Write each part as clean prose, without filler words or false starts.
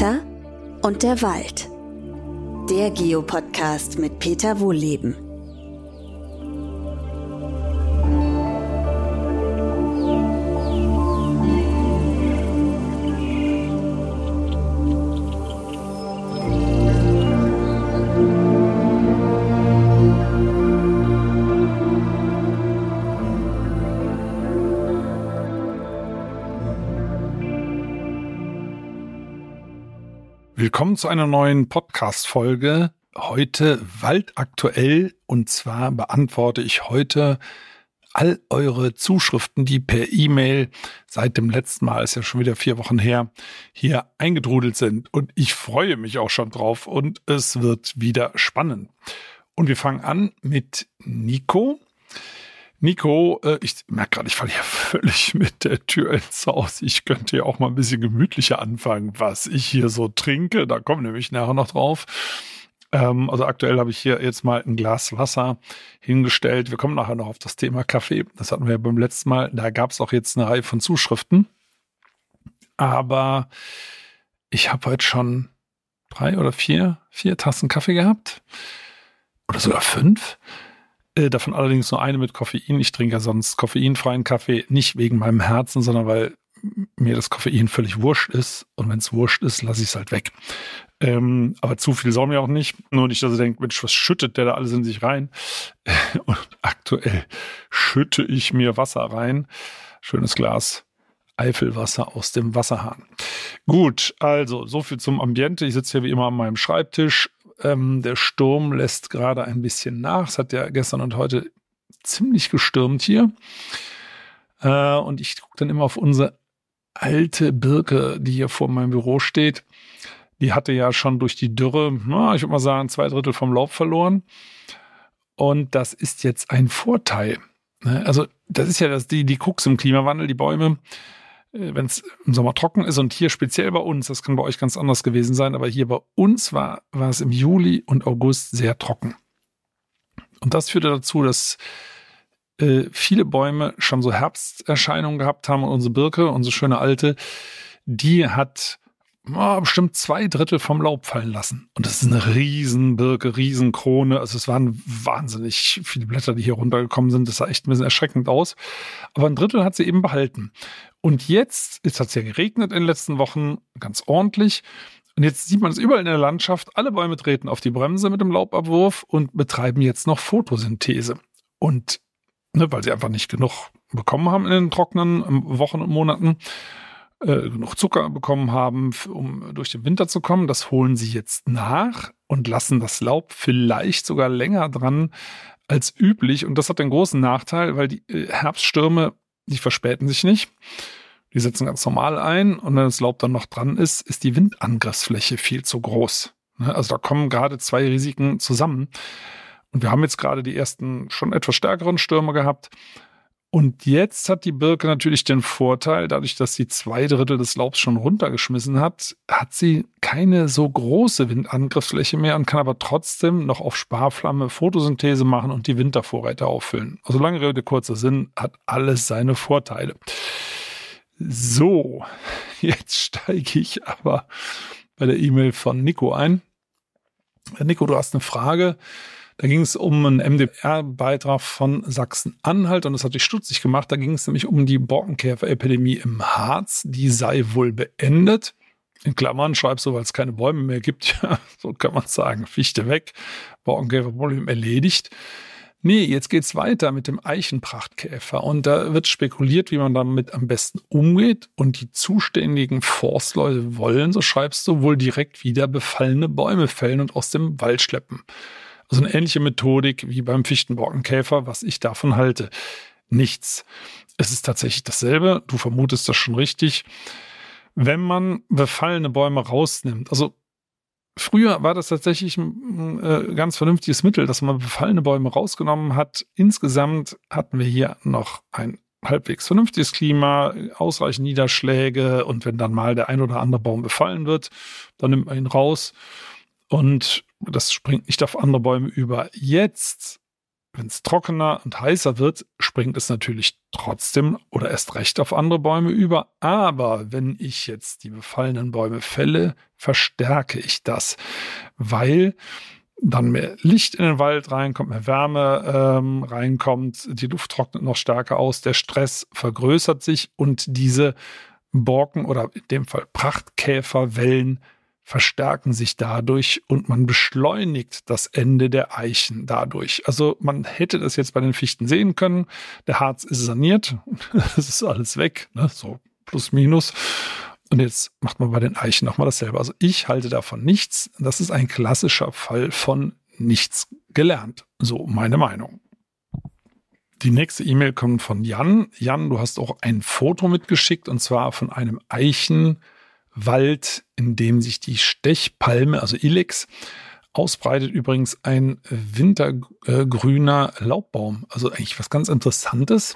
Peter und der Wald. Der Geopodcast mit Peter Wohlleben. Willkommen zu einer neuen Podcast-Folge. Heute waldaktuell, und zwar beantworte ich heute all eure Zuschriften, die per E-Mail seit dem letzten Mal, ist ja schon wieder 4 Wochen her, hier eingedrudelt sind. Und ich freue mich auch schon drauf und es wird wieder spannend. Und wir fangen an mit Nico. Nico, ich merke gerade, ich falle hier völlig mit der Tür ins Haus. Ich könnte ja auch mal ein bisschen gemütlicher anfangen, was ich hier so trinke. Da kommen wir nämlich nachher noch drauf. Also aktuell habe ich hier jetzt mal ein Glas Wasser hingestellt. Wir kommen nachher noch auf das Thema Kaffee. Das hatten wir ja beim letzten Mal. Da gab es auch jetzt eine Reihe von Zuschriften. Aber ich habe heute schon 3 oder 4 Tassen Kaffee gehabt. Oder sogar 5. Davon allerdings nur eine mit Koffein. Ich trinke ja sonst koffeinfreien Kaffee, nicht wegen meinem Herzen, sondern weil mir das Koffein völlig wurscht ist. Und wenn es wurscht ist, lasse ich es halt weg. Aber zu viel soll mir auch nicht. Nur nicht, dass ihr denkt, Mensch, was schüttet der da alles in sich rein? Und aktuell schütte ich mir Wasser rein. Schönes Glas Eifelwasser aus dem Wasserhahn. Gut, also so viel zum Ambiente. Ich sitze hier wie immer an meinem Schreibtisch. Der Sturm lässt gerade ein bisschen nach. Es hat ja gestern und heute ziemlich gestürmt hier. Und ich gucke dann immer auf unsere alte Birke, die hier vor meinem Büro steht. Die hatte ja schon durch die Dürre, ich würde mal sagen, 2/3 vom Laub verloren. Und das ist jetzt ein Vorteil. Also das ist ja die Krux im Klimawandel, die Bäume. Wenn es im Sommer trocken ist und hier speziell bei uns, das kann bei euch ganz anders gewesen sein, aber hier bei uns war es im Juli und August sehr trocken. Und das führte dazu, dass viele Bäume schon so Herbsterscheinungen gehabt haben und unsere Birke, unsere schöne alte, die hat bestimmt 2/3 vom Laub fallen lassen. Und das ist eine riesen Birke, riesen Krone. Also es waren wahnsinnig viele Blätter, die hier runtergekommen sind. Das sah echt ein bisschen erschreckend aus. Aber 1/3 hat sie eben behalten. Und jetzt hat es ja geregnet in den letzten Wochen, ganz ordentlich. Und jetzt sieht man es überall in der Landschaft. Alle Bäume treten auf die Bremse mit dem Laubabwurf und betreiben jetzt noch Photosynthese. Und weil sie einfach nicht genug bekommen haben in den trockenen Wochen und Monaten, genug Zucker bekommen haben, um durch den Winter zu kommen. Das holen sie jetzt nach und lassen das Laub vielleicht sogar länger dran als üblich. Und das hat den großen Nachteil, weil die Herbststürme, die verspäten sich nicht. Die setzen ganz normal ein. Und wenn das Laub dann noch dran ist, ist die Windangriffsfläche viel zu groß. Also da kommen gerade 2 Risiken zusammen. Und wir haben jetzt gerade die ersten schon etwas stärkeren Stürme gehabt. Und jetzt hat die Birke natürlich den Vorteil, dadurch, dass sie 2/3 des Laubs schon runtergeschmissen hat, hat sie keine so große Windangriffsfläche mehr und kann aber trotzdem noch auf Sparflamme Photosynthese machen und die Wintervorräte auffüllen. Also lange Rede, kurzer Sinn, hat alles seine Vorteile. So, jetzt steige ich aber bei der E-Mail von Nico ein. Nico, du hast eine Frage. Da ging es um einen MDR-Beitrag von Sachsen-Anhalt und das hat dich stutzig gemacht. Da ging es nämlich um die Borkenkäferepidemie im Harz. Die sei wohl beendet. In Klammern schreibst du, weil es keine Bäume mehr gibt. Ja, so kann man sagen. Fichte weg. Borkenkäferproblem erledigt. Nee, jetzt geht's weiter mit dem Eichenprachtkäfer. Und da wird spekuliert, wie man damit am besten umgeht. Und die zuständigen Forstleute wollen, so schreibst du, wohl direkt wieder befallene Bäume fällen und aus dem Wald schleppen. Also eine ähnliche Methodik wie beim Fichtenborkenkäfer, was ich davon halte. Nichts. Es ist tatsächlich dasselbe. Du vermutest das schon richtig. Wenn man befallene Bäume rausnimmt, also früher war das tatsächlich ein ganz vernünftiges Mittel, dass man befallene Bäume rausgenommen hat. Insgesamt hatten wir hier noch ein halbwegs vernünftiges Klima, ausreichend Niederschläge und wenn dann mal der ein oder andere Baum befallen wird, dann nimmt man ihn raus und das springt nicht auf andere Bäume über. Jetzt wenn es trockener und heißer wird, springt es natürlich trotzdem oder erst recht auf andere Bäume über. Aber wenn ich jetzt die befallenen Bäume fälle, verstärke ich das, weil dann mehr Licht in den Wald reinkommt, mehr Wärme reinkommt, die Luft trocknet noch stärker aus, der Stress vergrößert sich und diese Borken oder in dem Fall Prachtkäferwellen verstärken sich dadurch und man beschleunigt das Ende der Eichen dadurch. Also man hätte das jetzt bei den Fichten sehen können. Der Harz ist saniert, es ist alles weg, ne? So plus minus. Und jetzt macht man bei den Eichen nochmal dasselbe. Also ich halte davon nichts. Das ist ein klassischer Fall von nichts gelernt. So meine Meinung. Die nächste E-Mail kommt von Jan. Jan, du hast auch ein Foto mitgeschickt und zwar von einem Eichenwald, in dem sich die Stechpalme, also Ilex, ausbreitet. Übrigens ein wintergrüner Laubbaum. Also eigentlich was ganz Interessantes.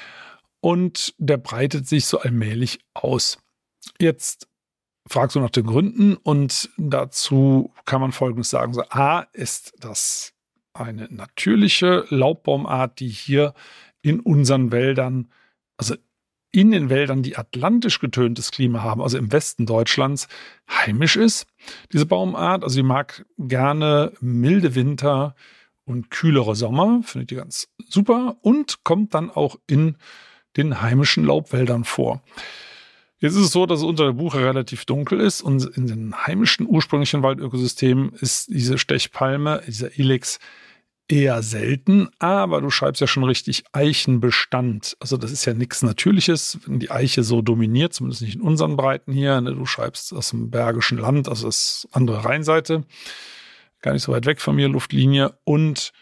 Und der breitet sich so allmählich aus. Jetzt fragst du nach den Gründen und dazu kann man Folgendes sagen. So, A, ist das eine natürliche Laubbaumart, die hier in unseren Wäldern, also in den Wäldern, die atlantisch getöntes Klima haben, also im Westen Deutschlands, heimisch ist, diese Baumart. Also sie mag gerne milde Winter und kühlere Sommer, finde ich die ganz super und kommt dann auch in den heimischen Laubwäldern vor. Jetzt ist es so, dass es unter der Buche relativ dunkel ist und in den heimischen ursprünglichen Waldökosystemen ist diese Stechpalme, dieser Ilex, eher selten, aber du schreibst ja schon richtig Eichenbestand. Also das ist ja nichts Natürliches, wenn die Eiche so dominiert, zumindest nicht in unseren Breiten hier. Ne? Du schreibst aus dem Bergischen Land, also das andere Rheinseite, gar nicht so weit weg von mir, Luftlinie. Und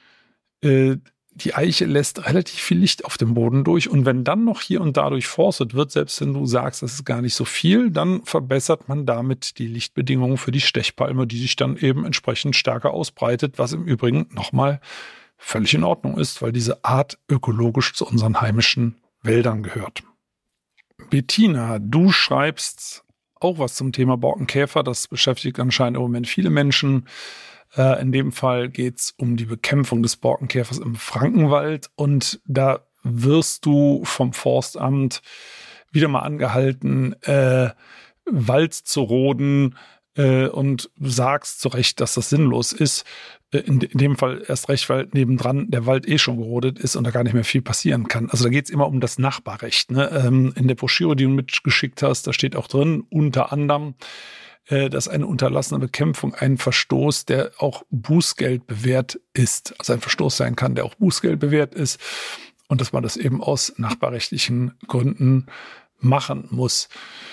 die Eiche lässt relativ viel Licht auf dem Boden durch. Und wenn dann noch hier und da durchforstet wird, selbst wenn du sagst, das ist gar nicht so viel, dann verbessert man damit die Lichtbedingungen für die Stechpalme, die sich dann eben entsprechend stärker ausbreitet, was im Übrigen nochmal völlig in Ordnung ist, weil diese Art ökologisch zu unseren heimischen Wäldern gehört. Bettina, du schreibst auch was zum Thema Borkenkäfer. Das beschäftigt anscheinend im Moment viele Menschen. In dem Fall geht es um die Bekämpfung des Borkenkäfers im Frankenwald und da wirst du vom Forstamt wieder mal angehalten, Wald zu roden und sagst zu Recht, dass das sinnlos ist. In dem Fall erst recht, weil nebendran der Wald schon gerodet ist und da gar nicht mehr viel passieren kann. Also da geht es immer um das Nachbarrecht. Ne? In der Broschüre, die du mitgeschickt hast, da steht auch drin, unter anderem, dass eine unterlassene Bekämpfung ein Verstoß, der auch Bußgeld bewährt ist, also ein Verstoß sein kann, der auch Bußgeld bewährt ist und dass man das eben aus nachbarrechtlichen Gründen machen muss.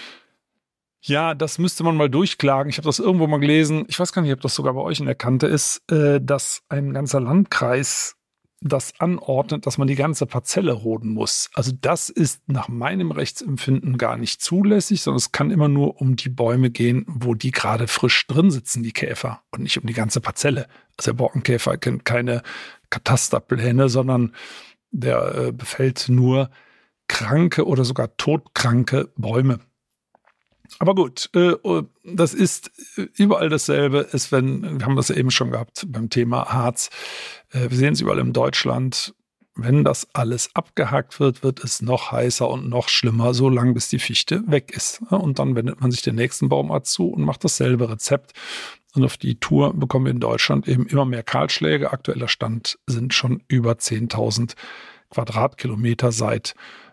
Ja, das müsste man mal durchklagen. Ich habe das irgendwo mal gelesen, ich weiß gar nicht, ob das sogar bei euch in der Kante ist, dass ein ganzer Landkreis das anordnet, dass man die ganze Parzelle roden muss. Also das ist nach meinem Rechtsempfinden gar nicht zulässig, sondern es kann immer nur um die Bäume gehen, wo die gerade frisch drin sitzen, die Käfer, und nicht um die ganze Parzelle. Also der Borkenkäfer kennt keine Katasterpläne, sondern der befällt nur kranke oder sogar todkranke Bäume. Aber gut, das ist überall dasselbe. Wir haben das ja eben schon gehabt beim Thema Harz. Wir sehen es überall in Deutschland. Wenn das alles abgehakt wird, wird es noch heißer und noch schlimmer, so lange bis die Fichte weg ist. Und dann wendet man sich den nächsten Baumart zu und macht dasselbe Rezept. Und auf die Tour bekommen wir in Deutschland eben immer mehr Kahlschläge. Aktueller Stand sind schon über 10.000 Quadratkilometer seit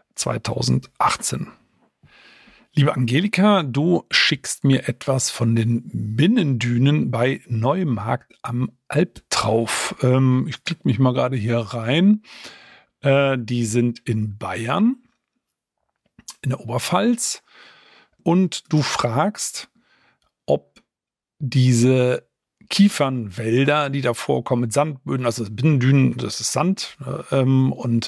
2018. Liebe Angelika, du schickst mir etwas von den Binnendünen bei Neumarkt am Albtrauf. Ich klicke mich mal gerade hier rein. Die sind in Bayern, in der Oberpfalz. Und du fragst, ob diese Kiefernwälder, die da vorkommen mit Sandböden, also Binnendünen, das ist Sand, und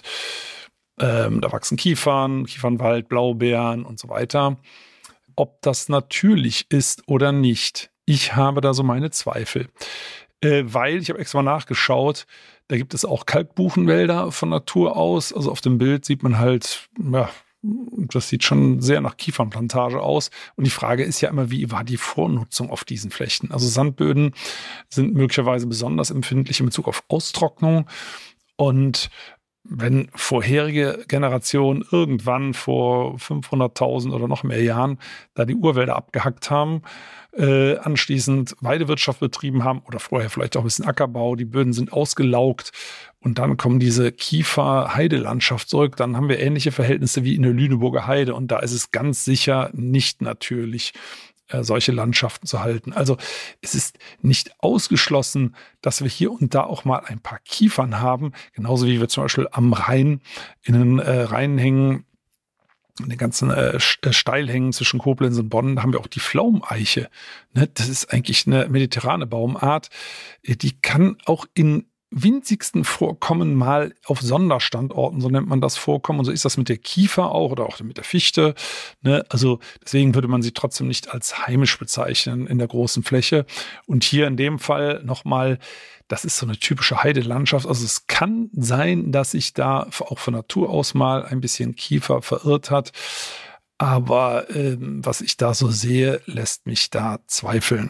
da wachsen Kiefern, Kiefernwald, Blaubeeren und so weiter. Ob das natürlich ist oder nicht, ich habe da so meine Zweifel. Weil, ich habe extra mal nachgeschaut, da gibt es auch Kalkbuchenwälder von Natur aus. Also auf dem Bild sieht man halt, ja, das sieht schon sehr nach Kiefernplantage aus. Und die Frage ist ja immer, wie war die Vornutzung auf diesen Flächen? Also Sandböden sind möglicherweise besonders empfindlich in Bezug auf Austrocknung. Und wenn vorherige Generationen irgendwann vor 500.000 oder noch mehr Jahren da die Urwälder abgehackt haben, anschließend Weidewirtschaft betrieben haben oder vorher vielleicht auch ein bisschen Ackerbau, die Böden sind ausgelaugt und dann kommen diese Kiefer-Heidelandschaft zurück, dann haben wir ähnliche Verhältnisse wie in der Lüneburger Heide und da ist es ganz sicher nicht natürlich, solche Landschaften zu halten. Also es ist nicht ausgeschlossen, dass wir hier und da auch mal ein paar Kiefern haben, genauso wie wir zum Beispiel am Rhein in den Rheinhängen, in den ganzen Steilhängen zwischen Koblenz und Bonn, haben wir auch die Pflaumeiche. Ne? Das ist eigentlich eine mediterrane Baumart. Die kann auch in winzigsten Vorkommen mal auf Sonderstandorten, so nennt man das, vorkommen. Und so ist das mit der Kiefer auch oder auch mit der Fichte. Ne? Also deswegen würde man sie trotzdem nicht als heimisch bezeichnen in der großen Fläche. Und hier in dem Fall nochmal, das ist so eine typische Heidelandschaft. Also es kann sein, dass sich da auch von Natur aus mal ein bisschen Kiefer verirrt hat. Aber was ich da so sehe, lässt mich da zweifeln.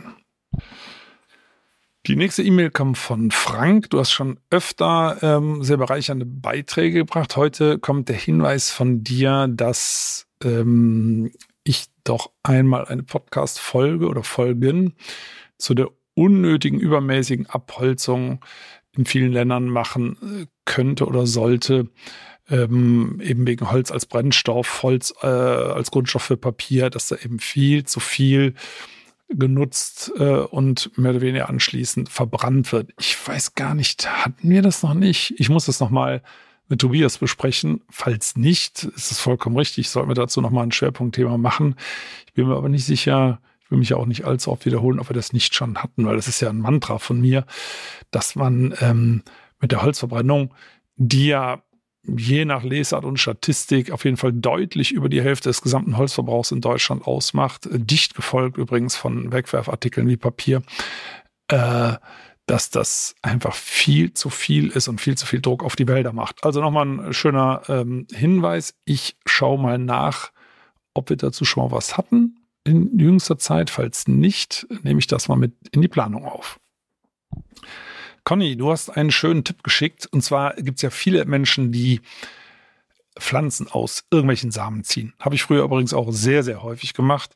Die nächste E-Mail kommt von Frank. Du hast schon öfter sehr bereichernde Beiträge gebracht. Heute kommt der Hinweis von dir, dass ich doch einmal eine Podcast-Folge oder Folgen zu der unnötigen, übermäßigen Abholzung in vielen Ländern machen könnte oder sollte. Eben wegen Holz als Brennstoff, Holz als Grundstoff für Papier, dass da eben viel zu viel genutzt und mehr oder weniger anschließend verbrannt wird. Ich weiß gar nicht, hatten wir das noch nicht? Ich muss das nochmal mit Tobias besprechen. Falls nicht, ist es vollkommen richtig, sollten wir dazu nochmal ein Schwerpunktthema machen. Ich bin mir aber nicht sicher, ich will mich ja auch nicht allzu oft wiederholen, ob wir das nicht schon hatten, weil das ist ja ein Mantra von mir, dass man mit der Holzverbrennung, die ja je nach Lesart und Statistik auf jeden Fall deutlich über die Hälfte des gesamten Holzverbrauchs in Deutschland ausmacht, dicht gefolgt übrigens von Wegwerfartikeln wie Papier, dass das einfach viel zu viel ist und viel zu viel Druck auf die Wälder macht. Also nochmal ein schöner Hinweis. Ich schaue mal nach, ob wir dazu schon mal was hatten in jüngster Zeit. Falls nicht, nehme ich das mal mit in die Planung auf. Conny, du hast einen schönen Tipp geschickt. Und zwar gibt es ja viele Menschen, die Pflanzen aus irgendwelchen Samen ziehen. Habe ich früher übrigens auch sehr, sehr häufig gemacht.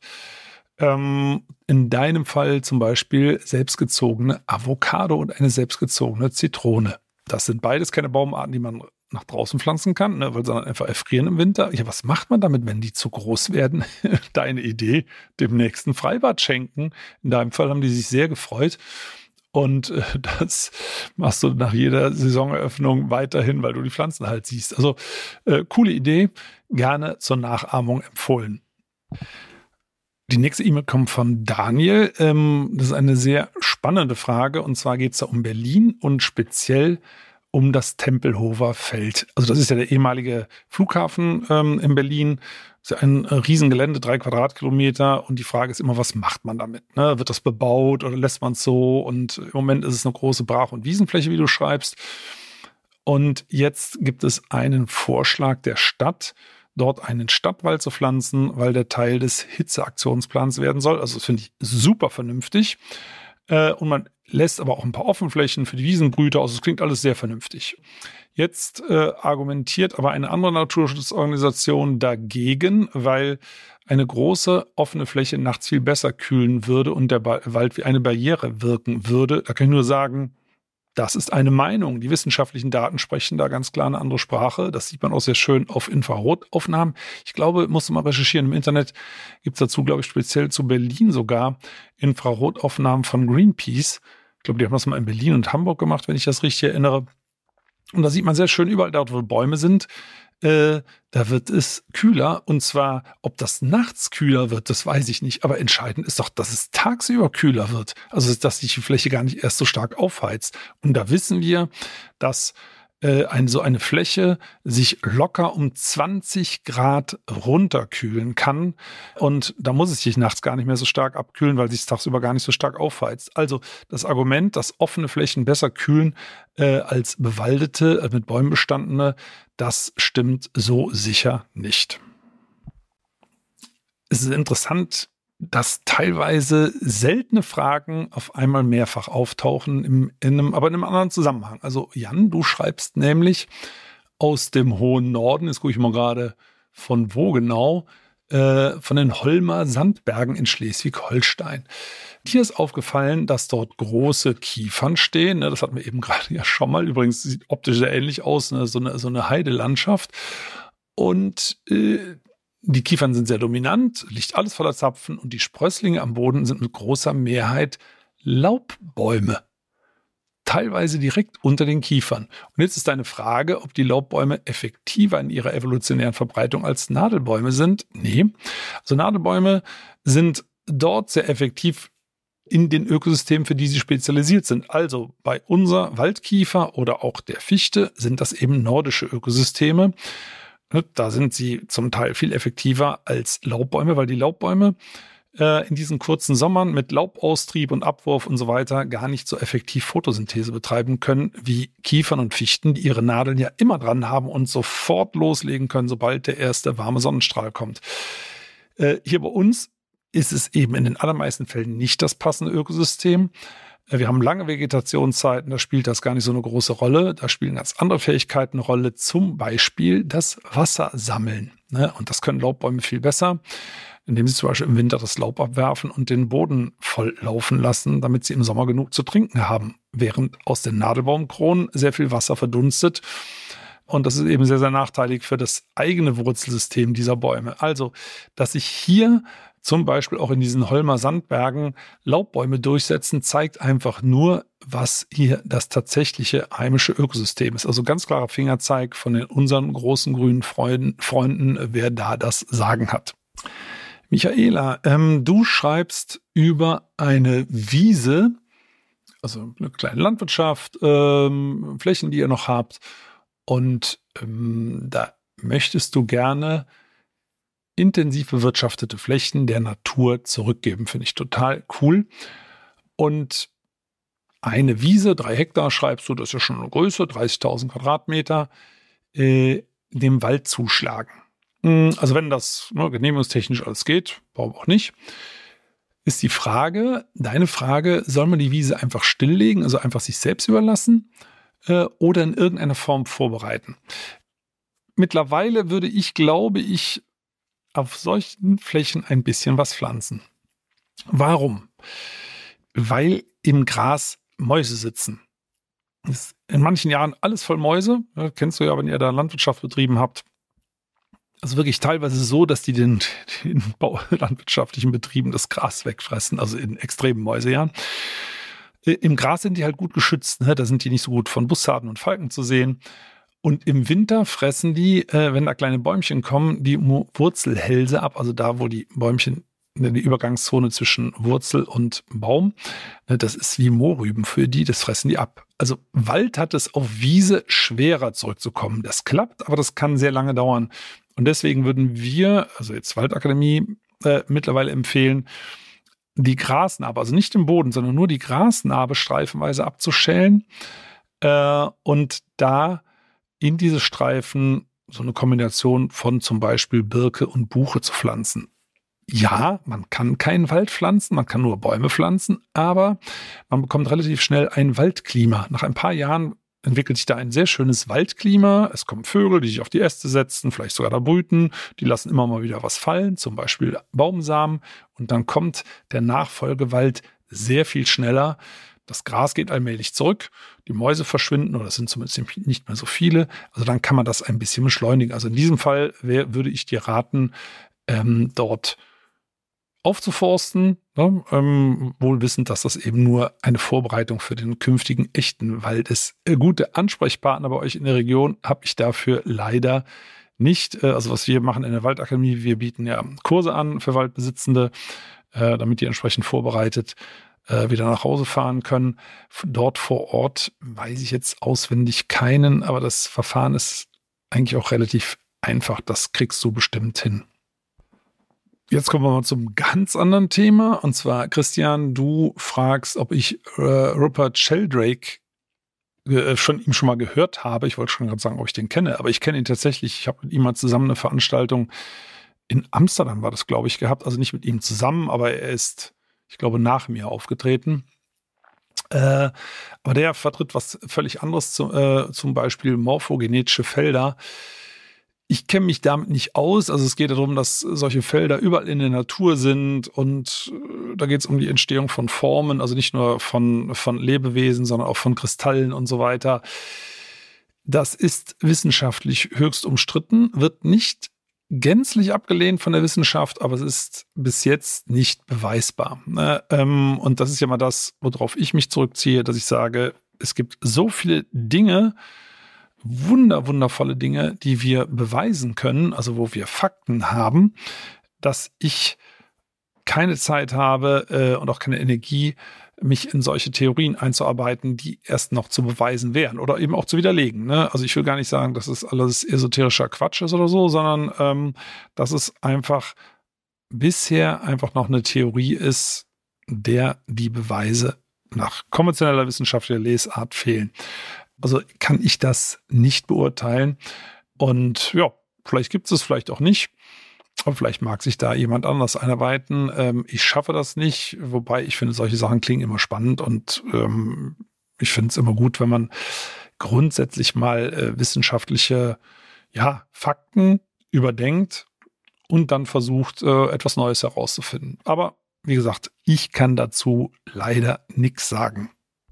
In deinem Fall zum Beispiel selbstgezogene Avocado und eine selbstgezogene Zitrone. Das sind beides keine Baumarten, die man nach draußen pflanzen kann, ne, weil sie dann einfach erfrieren im Winter. Ja, was macht man damit, wenn die zu groß werden? Deine Idee, dem nächsten Freibad schenken. In deinem Fall haben die sich sehr gefreut. Und das machst du nach jeder Saisoneröffnung weiterhin, weil du die Pflanzen halt siehst. Also coole Idee, gerne zur Nachahmung empfohlen. Die nächste E-Mail kommt von Daniel. Das ist eine sehr spannende Frage. Und zwar geht es da um Berlin und speziell um das Tempelhofer Feld. Also das ist ja der ehemalige Flughafen in Berlin. Das ist ja ein Riesengelände, 3 Quadratkilometer. Und die Frage ist immer, was macht man damit? Ne? Wird das bebaut oder lässt man es so? Und im Moment ist es eine große Brach- und Wiesenfläche, wie du schreibst. Und jetzt gibt es einen Vorschlag der Stadt, dort einen Stadtwald zu pflanzen, weil der Teil des Hitzeaktionsplans werden soll. Also das finde ich super vernünftig. Und man lässt aber auch ein paar Offenflächen für die Wiesenbrüter aus. Es klingt alles sehr vernünftig. Jetzt argumentiert aber eine andere Naturschutzorganisation dagegen, weil eine große offene Fläche nachts viel besser kühlen würde und der Wald wie eine Barriere wirken würde. Da kann ich nur sagen, das ist eine Meinung. Die wissenschaftlichen Daten sprechen da ganz klar eine andere Sprache. Das sieht man auch sehr schön auf Infrarotaufnahmen. Ich glaube, musste mal recherchieren. Im Internet gibt es dazu, glaube ich, speziell zu Berlin sogar Infrarotaufnahmen von Greenpeace. Ich glaube, die haben das mal in Berlin und Hamburg gemacht, wenn ich das richtig erinnere. Und da sieht man sehr schön überall dort, wo Bäume sind, da wird es kühler. Und zwar, ob das nachts kühler wird, das weiß ich nicht. Aber entscheidend ist doch, dass es tagsüber kühler wird. Also, dass sich die Fläche gar nicht erst so stark aufheizt. Und da wissen wir, dass so eine Fläche sich locker um 20 Grad runterkühlen kann. Und da muss es sich nachts gar nicht mehr so stark abkühlen, weil sich es tagsüber gar nicht so stark aufheizt. Also das Argument, dass offene Flächen besser kühlen als bewaldete, mit Bäumen bestandene, das stimmt so sicher nicht. Es ist interessant, dass teilweise seltene Fragen auf einmal mehrfach auftauchen, aber in einem anderen Zusammenhang. Also Jan, du schreibst nämlich aus dem hohen Norden, jetzt gucke ich mal gerade von wo genau, von den Holmer Sandbergen in Schleswig-Holstein. Dir ist aufgefallen, dass dort große Kiefern stehen. Das hatten wir eben gerade ja schon mal. Übrigens sieht optisch sehr ähnlich aus, so eine Heidelandschaft. Und die Kiefern sind sehr dominant, liegt alles voller Zapfen und die Sprösslinge am Boden sind mit großer Mehrheit Laubbäume. Teilweise direkt unter den Kiefern. Und jetzt ist deine Frage, ob die Laubbäume effektiver in ihrer evolutionären Verbreitung als Nadelbäume sind. Nee. Also Nadelbäume sind dort sehr effektiv in den Ökosystemen, für die sie spezialisiert sind. Also bei unser Waldkiefer oder auch der Fichte sind das eben nordische Ökosysteme. Da sind sie zum Teil viel effektiver als Laubbäume, weil die Laubbäume in diesen kurzen Sommern mit Laubaustrieb und Abwurf und so weiter gar nicht so effektiv Photosynthese betreiben können wie Kiefern und Fichten, die ihre Nadeln ja immer dran haben und sofort loslegen können, sobald der erste warme Sonnenstrahl kommt. Hier bei uns ist es eben in den allermeisten Fällen nicht das passende Ökosystem. Wir haben lange Vegetationszeiten, da spielt das gar nicht so eine große Rolle. Da spielen ganz andere Fähigkeiten eine Rolle, zum Beispiel das Wassersammeln. Und das können Laubbäume viel besser, indem sie zum Beispiel im Winter das Laub abwerfen und den Boden voll laufen lassen, damit sie im Sommer genug zu trinken haben, während aus den Nadelbaumkronen sehr viel Wasser verdunstet. Und das ist eben sehr, sehr nachteilig für das eigene Wurzelsystem dieser Bäume. Also, dass sich hier zum Beispiel auch in diesen Holmer Sandbergen Laubbäume durchsetzen, zeigt einfach nur, was hier das tatsächliche heimische Ökosystem ist. Also ganz klarer Fingerzeig von unseren großen grünen Freunden, wer da das Sagen hat. Michaela, du schreibst über eine Wiese, also eine kleine Landwirtschaft, Flächen, die ihr noch habt. Und da möchtest du gerne intensiv bewirtschaftete Flächen der Natur zurückgeben. Finde ich total cool. Und eine Wiese, 3 Hektar, schreibst du, das ist ja schon eine Größe, 30.000 Quadratmeter, dem Wald zuschlagen. Also wenn das genehmigungstechnisch alles geht, warum auch nicht, ist die Frage, deine Frage, soll man die Wiese einfach stilllegen, also einfach sich selbst überlassen oder in irgendeiner Form vorbereiten? Mittlerweile würde ich, glaube ich, auf solchen Flächen ein bisschen was pflanzen. Warum? Weil im Gras Mäuse sitzen. Ist in manchen Jahren alles voll Mäuse. Kennst du ja, wenn ihr da Landwirtschaft betrieben habt. Also wirklich teilweise so, dass die den landwirtschaftlichen Betrieben das Gras wegfressen, also in extremen Mäusejahren. Im Gras sind die halt gut geschützt. Da sind die nicht so gut von Bussarden und Falken zu sehen. Und im Winter fressen die, wenn da kleine Bäumchen kommen, die Wurzelhälse ab, also da, wo die Bäumchen, die Übergangszone zwischen Wurzel und Baum, das ist wie Mohrrüben für die, das fressen die ab. Also Wald hat es auf Wiese schwerer zurückzukommen. Das klappt, aber das kann sehr lange dauern. Und deswegen würden wir, also jetzt Waldakademie, mittlerweile empfehlen, die Grasnarbe, also nicht den Boden, sondern nur die Grasnarbe streifenweise abzuschälen und da in diese Streifen so eine Kombination von zum Beispiel Birke und Buche zu pflanzen. Ja, man kann keinen Wald pflanzen, man kann nur Bäume pflanzen, aber man bekommt relativ schnell ein Waldklima. Nach ein paar Jahren entwickelt sich da ein sehr schönes Waldklima. Es kommen Vögel, die sich auf die Äste setzen, vielleicht sogar da brüten. Die lassen immer mal wieder was fallen, zum Beispiel Baumsamen. Und dann kommt der Nachfolgewald sehr viel schneller. Das Gras geht allmählich zurück, die Mäuse verschwinden oder es sind zumindest nicht mehr so viele. Also dann kann man das ein bisschen beschleunigen. Also in diesem Fall würde ich dir raten, dort aufzuforsten, wohl wissend, dass das eben nur eine Vorbereitung für den künftigen echten Wald ist. Gute Ansprechpartner bei euch in der Region habe ich dafür leider nicht. Also was wir machen in der Waldakademie, wir bieten ja Kurse an für Waldbesitzende, damit die entsprechend vorbereitet wieder nach Hause fahren können. Dort vor Ort weiß ich jetzt auswendig keinen, aber das Verfahren ist eigentlich auch relativ einfach. Das kriegst du bestimmt hin. Jetzt kommen wir mal zum ganz anderen Thema. Und zwar, Christian, du fragst, ob ich Rupert Sheldrake von ihm schon mal gehört habe. Ich wollte schon gerade sagen, ob ich den kenne, aber ich kenne ihn tatsächlich. Ich habe mit ihm mal zusammen eine Veranstaltung in Amsterdam war das, glaube ich, gehabt. Also nicht mit ihm zusammen, aber er ist, ich glaube, nach mir aufgetreten. Aber der vertritt was völlig anderes, zum Beispiel morphogenetische Felder. Ich kenne mich damit nicht aus. Also es geht darum, dass solche Felder überall in der Natur sind und da geht es um die Entstehung von Formen, also nicht nur von Lebewesen, sondern auch von Kristallen und so weiter. Das ist wissenschaftlich höchst umstritten, wird nicht gänzlich abgelehnt von der Wissenschaft, aber es ist bis jetzt nicht beweisbar. Und das ist ja mal das, worauf ich mich zurückziehe, dass ich sage, es gibt so viele Dinge, wundervolle Dinge, die wir beweisen können, also wo wir Fakten haben, dass ich keine Zeit habe und auch keine Energie, mich in solche Theorien einzuarbeiten, die erst noch zu beweisen wären oder eben auch zu widerlegen. Ne? Also ich will gar nicht sagen, dass es alles esoterischer Quatsch ist oder so, sondern dass es einfach bisher einfach noch eine Theorie ist, der die Beweise nach konventioneller wissenschaftlicher Lesart fehlen. Also kann ich das nicht beurteilen. Und ja, vielleicht gibt es vielleicht auch nicht. Aber vielleicht mag sich da jemand anders einarbeiten. Ich schaffe das nicht, wobei ich finde, solche Sachen klingen immer spannend und ich finde es immer gut, wenn man grundsätzlich mal wissenschaftliche Fakten überdenkt und dann versucht, etwas Neues herauszufinden. Aber wie gesagt, ich kann dazu leider nichts sagen.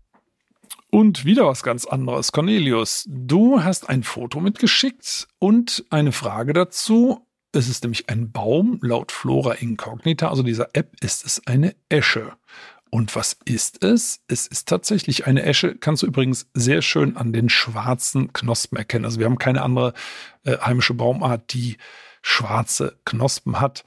Und wieder was ganz anderes. Cornelius, du hast ein Foto mitgeschickt und eine Frage dazu. Es ist nämlich ein Baum, laut Flora Incognita, also dieser App ist es eine Esche. Und was ist es? Es ist tatsächlich eine Esche, kannst du übrigens sehr schön an den schwarzen Knospen erkennen. Also wir haben keine andere heimische Baumart, die schwarze Knospen hat.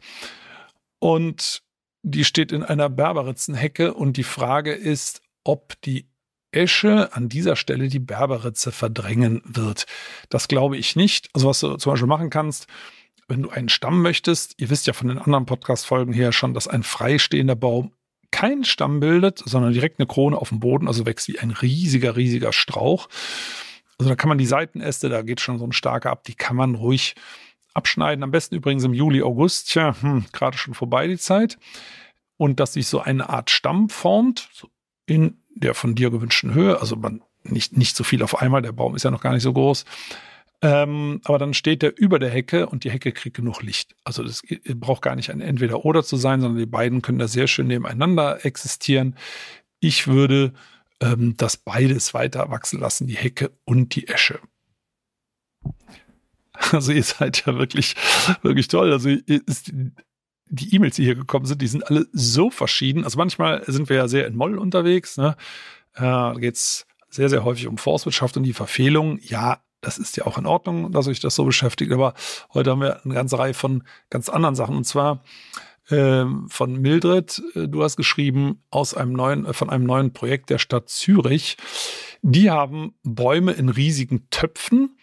Und die steht in einer Berberitzenhecke und die Frage ist, ob die Esche an dieser Stelle die Berberitze verdrängen wird. Das glaube ich nicht. Also was du zum Beispiel machen kannst, wenn du einen Stamm möchtest, ihr wisst ja von den anderen Podcast-Folgen her schon, dass ein freistehender Baum keinen Stamm bildet, sondern direkt eine Krone auf dem Boden, also wächst wie ein riesiger Strauch. Also da kann man die Seitenäste, da geht schon so ein starker ab, die kann man ruhig abschneiden. Am besten übrigens im Juli, August, gerade schon vorbei die Zeit. Und dass sich so eine Art Stamm formt, so in der von dir gewünschten Höhe, also man nicht so viel auf einmal, der Baum ist ja noch gar nicht so groß, aber dann steht der über der Hecke und die Hecke kriegt genug Licht. Also das braucht gar nicht ein Entweder-Oder zu sein, sondern die beiden können da sehr schön nebeneinander existieren. Ich würde das beides weiter wachsen lassen, die Hecke und die Esche. Also ihr seid ja wirklich toll. Also die E-Mails, die hier gekommen sind, die sind alle so verschieden. Also manchmal sind wir ja sehr in Moll unterwegs. Ne? Da geht es sehr, sehr häufig um Forstwirtschaft und die Verfehlung. Ja, das ist ja auch in Ordnung, dass euch das so beschäftigt. Aber heute haben wir eine ganze Reihe von ganz anderen Sachen. Und zwar von Mildred. Du hast geschrieben von einem neuen Projekt der Stadt Zürich. Die haben Bäume in riesigen Töpfen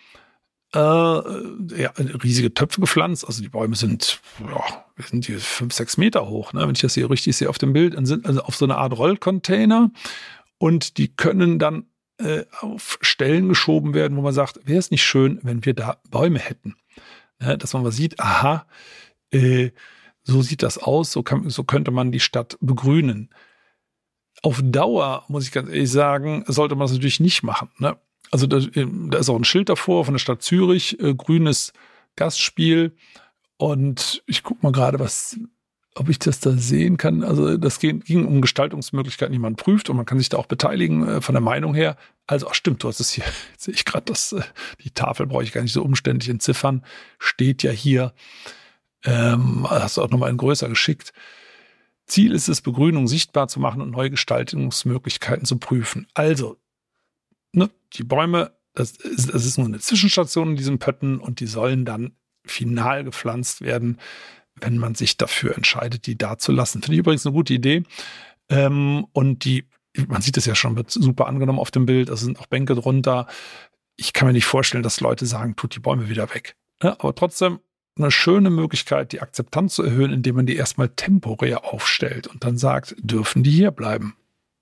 riesige Töpfe gepflanzt. Also die Bäume sind hier 5-6 Meter hoch, ne? Wenn ich das hier richtig sehe auf dem Bild, dann sind also auf so eine Art Rollcontainer und die können dann auf Stellen geschoben werden, wo man sagt, wäre es nicht schön, wenn wir da Bäume hätten. Ja, dass man mal sieht, aha, so sieht das aus, so könnte man die Stadt begrünen. Auf Dauer, muss ich ganz ehrlich sagen, sollte man das natürlich nicht machen, ne? Also da ist auch ein Schild davor von der Stadt Zürich, grünes Gastspiel. Und ich gucke mal gerade, ob ich das da sehen kann. Also das ging um Gestaltungsmöglichkeiten, die man prüft und man kann sich da auch beteiligen von der Meinung her. Also stimmt, du hast es hier, jetzt sehe ich gerade, die Tafel brauche ich gar nicht so umständlich entziffern. Steht ja hier, hast du auch nochmal in größer geschickt. Ziel ist es, Begrünung sichtbar zu machen und neue Gestaltungsmöglichkeiten zu prüfen. Also, die Bäume, das ist nur eine Zwischenstation in diesen Pötten und die sollen dann final gepflanzt werden, wenn man sich dafür entscheidet, die da zu lassen. Finde ich übrigens eine gute Idee. Und man sieht es ja schon, wird super angenommen auf dem Bild. Also sind auch Bänke drunter. Ich kann mir nicht vorstellen, dass Leute sagen, tut die Bäume wieder weg. Ja, aber trotzdem eine schöne Möglichkeit, die Akzeptanz zu erhöhen, indem man die erstmal temporär aufstellt und dann sagt, dürfen die hier bleiben.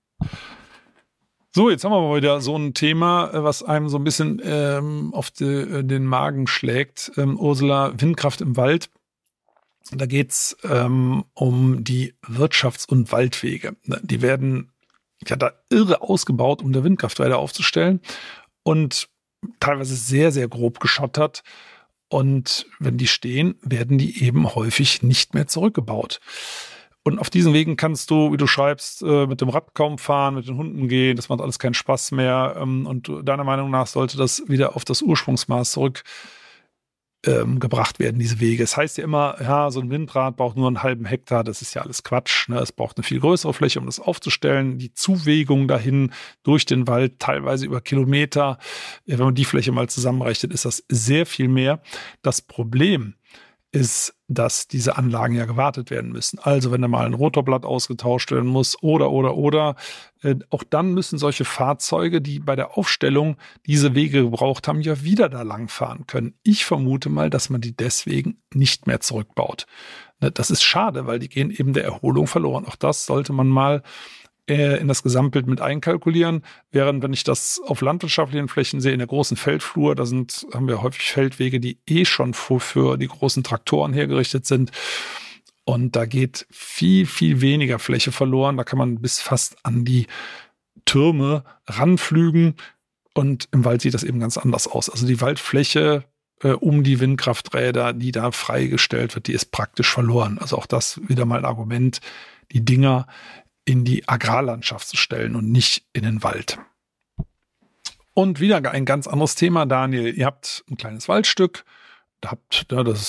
So, jetzt haben wir mal wieder so ein Thema, was einem so ein bisschen auf den Magen schlägt. Ursula, Windkraft im Wald. Da geht's um die Wirtschafts- und Waldwege. Die werden ja da irre ausgebaut, um da Windkrafträder aufzustellen und teilweise sehr, sehr grob geschottert. Und wenn die stehen, werden die eben häufig nicht mehr zurückgebaut. Und auf diesen Wegen kannst du, wie du schreibst, mit dem Rad kaum fahren, mit den Hunden gehen. Das macht alles keinen Spaß mehr. Und deiner Meinung nach sollte das wieder auf das Ursprungsmaß gebracht werden, diese Wege. Es heißt ja immer, ja, so ein Windrad braucht nur einen halben Hektar. Das ist ja alles Quatsch. Ne? Es braucht eine viel größere Fläche, um das aufzustellen. Die Zuwegung dahin durch den Wald, teilweise über Kilometer. Wenn man die Fläche mal zusammenrechnet, ist das sehr viel mehr. Das Problem ist, dass diese Anlagen ja gewartet werden müssen. Also wenn da mal ein Rotorblatt ausgetauscht werden muss oder, auch dann müssen solche Fahrzeuge, die bei der Aufstellung diese Wege gebraucht haben, ja wieder da lang fahren können. Ich vermute mal, dass man die deswegen nicht mehr zurückbaut. Das ist schade, weil die gehen eben der Erholung verloren. Auch das sollte man mal in das Gesamtbild mit einkalkulieren, während wenn ich das auf landwirtschaftlichen Flächen sehe, in der großen Feldflur, haben wir häufig Feldwege, die schon für die großen Traktoren hergerichtet sind. Und da geht viel, viel weniger Fläche verloren. Da kann man bis fast an die Türme ranflügen. Und im Wald sieht das eben ganz anders aus. Also die Waldfläche um die Windkrafträder, die da freigestellt wird, die ist praktisch verloren. Also auch das wieder mal ein Argument, die Dinger in die Agrarlandschaft zu stellen und nicht in den Wald. Und wieder ein ganz anderes Thema, Daniel. Ihr habt ein kleines Waldstück, da habt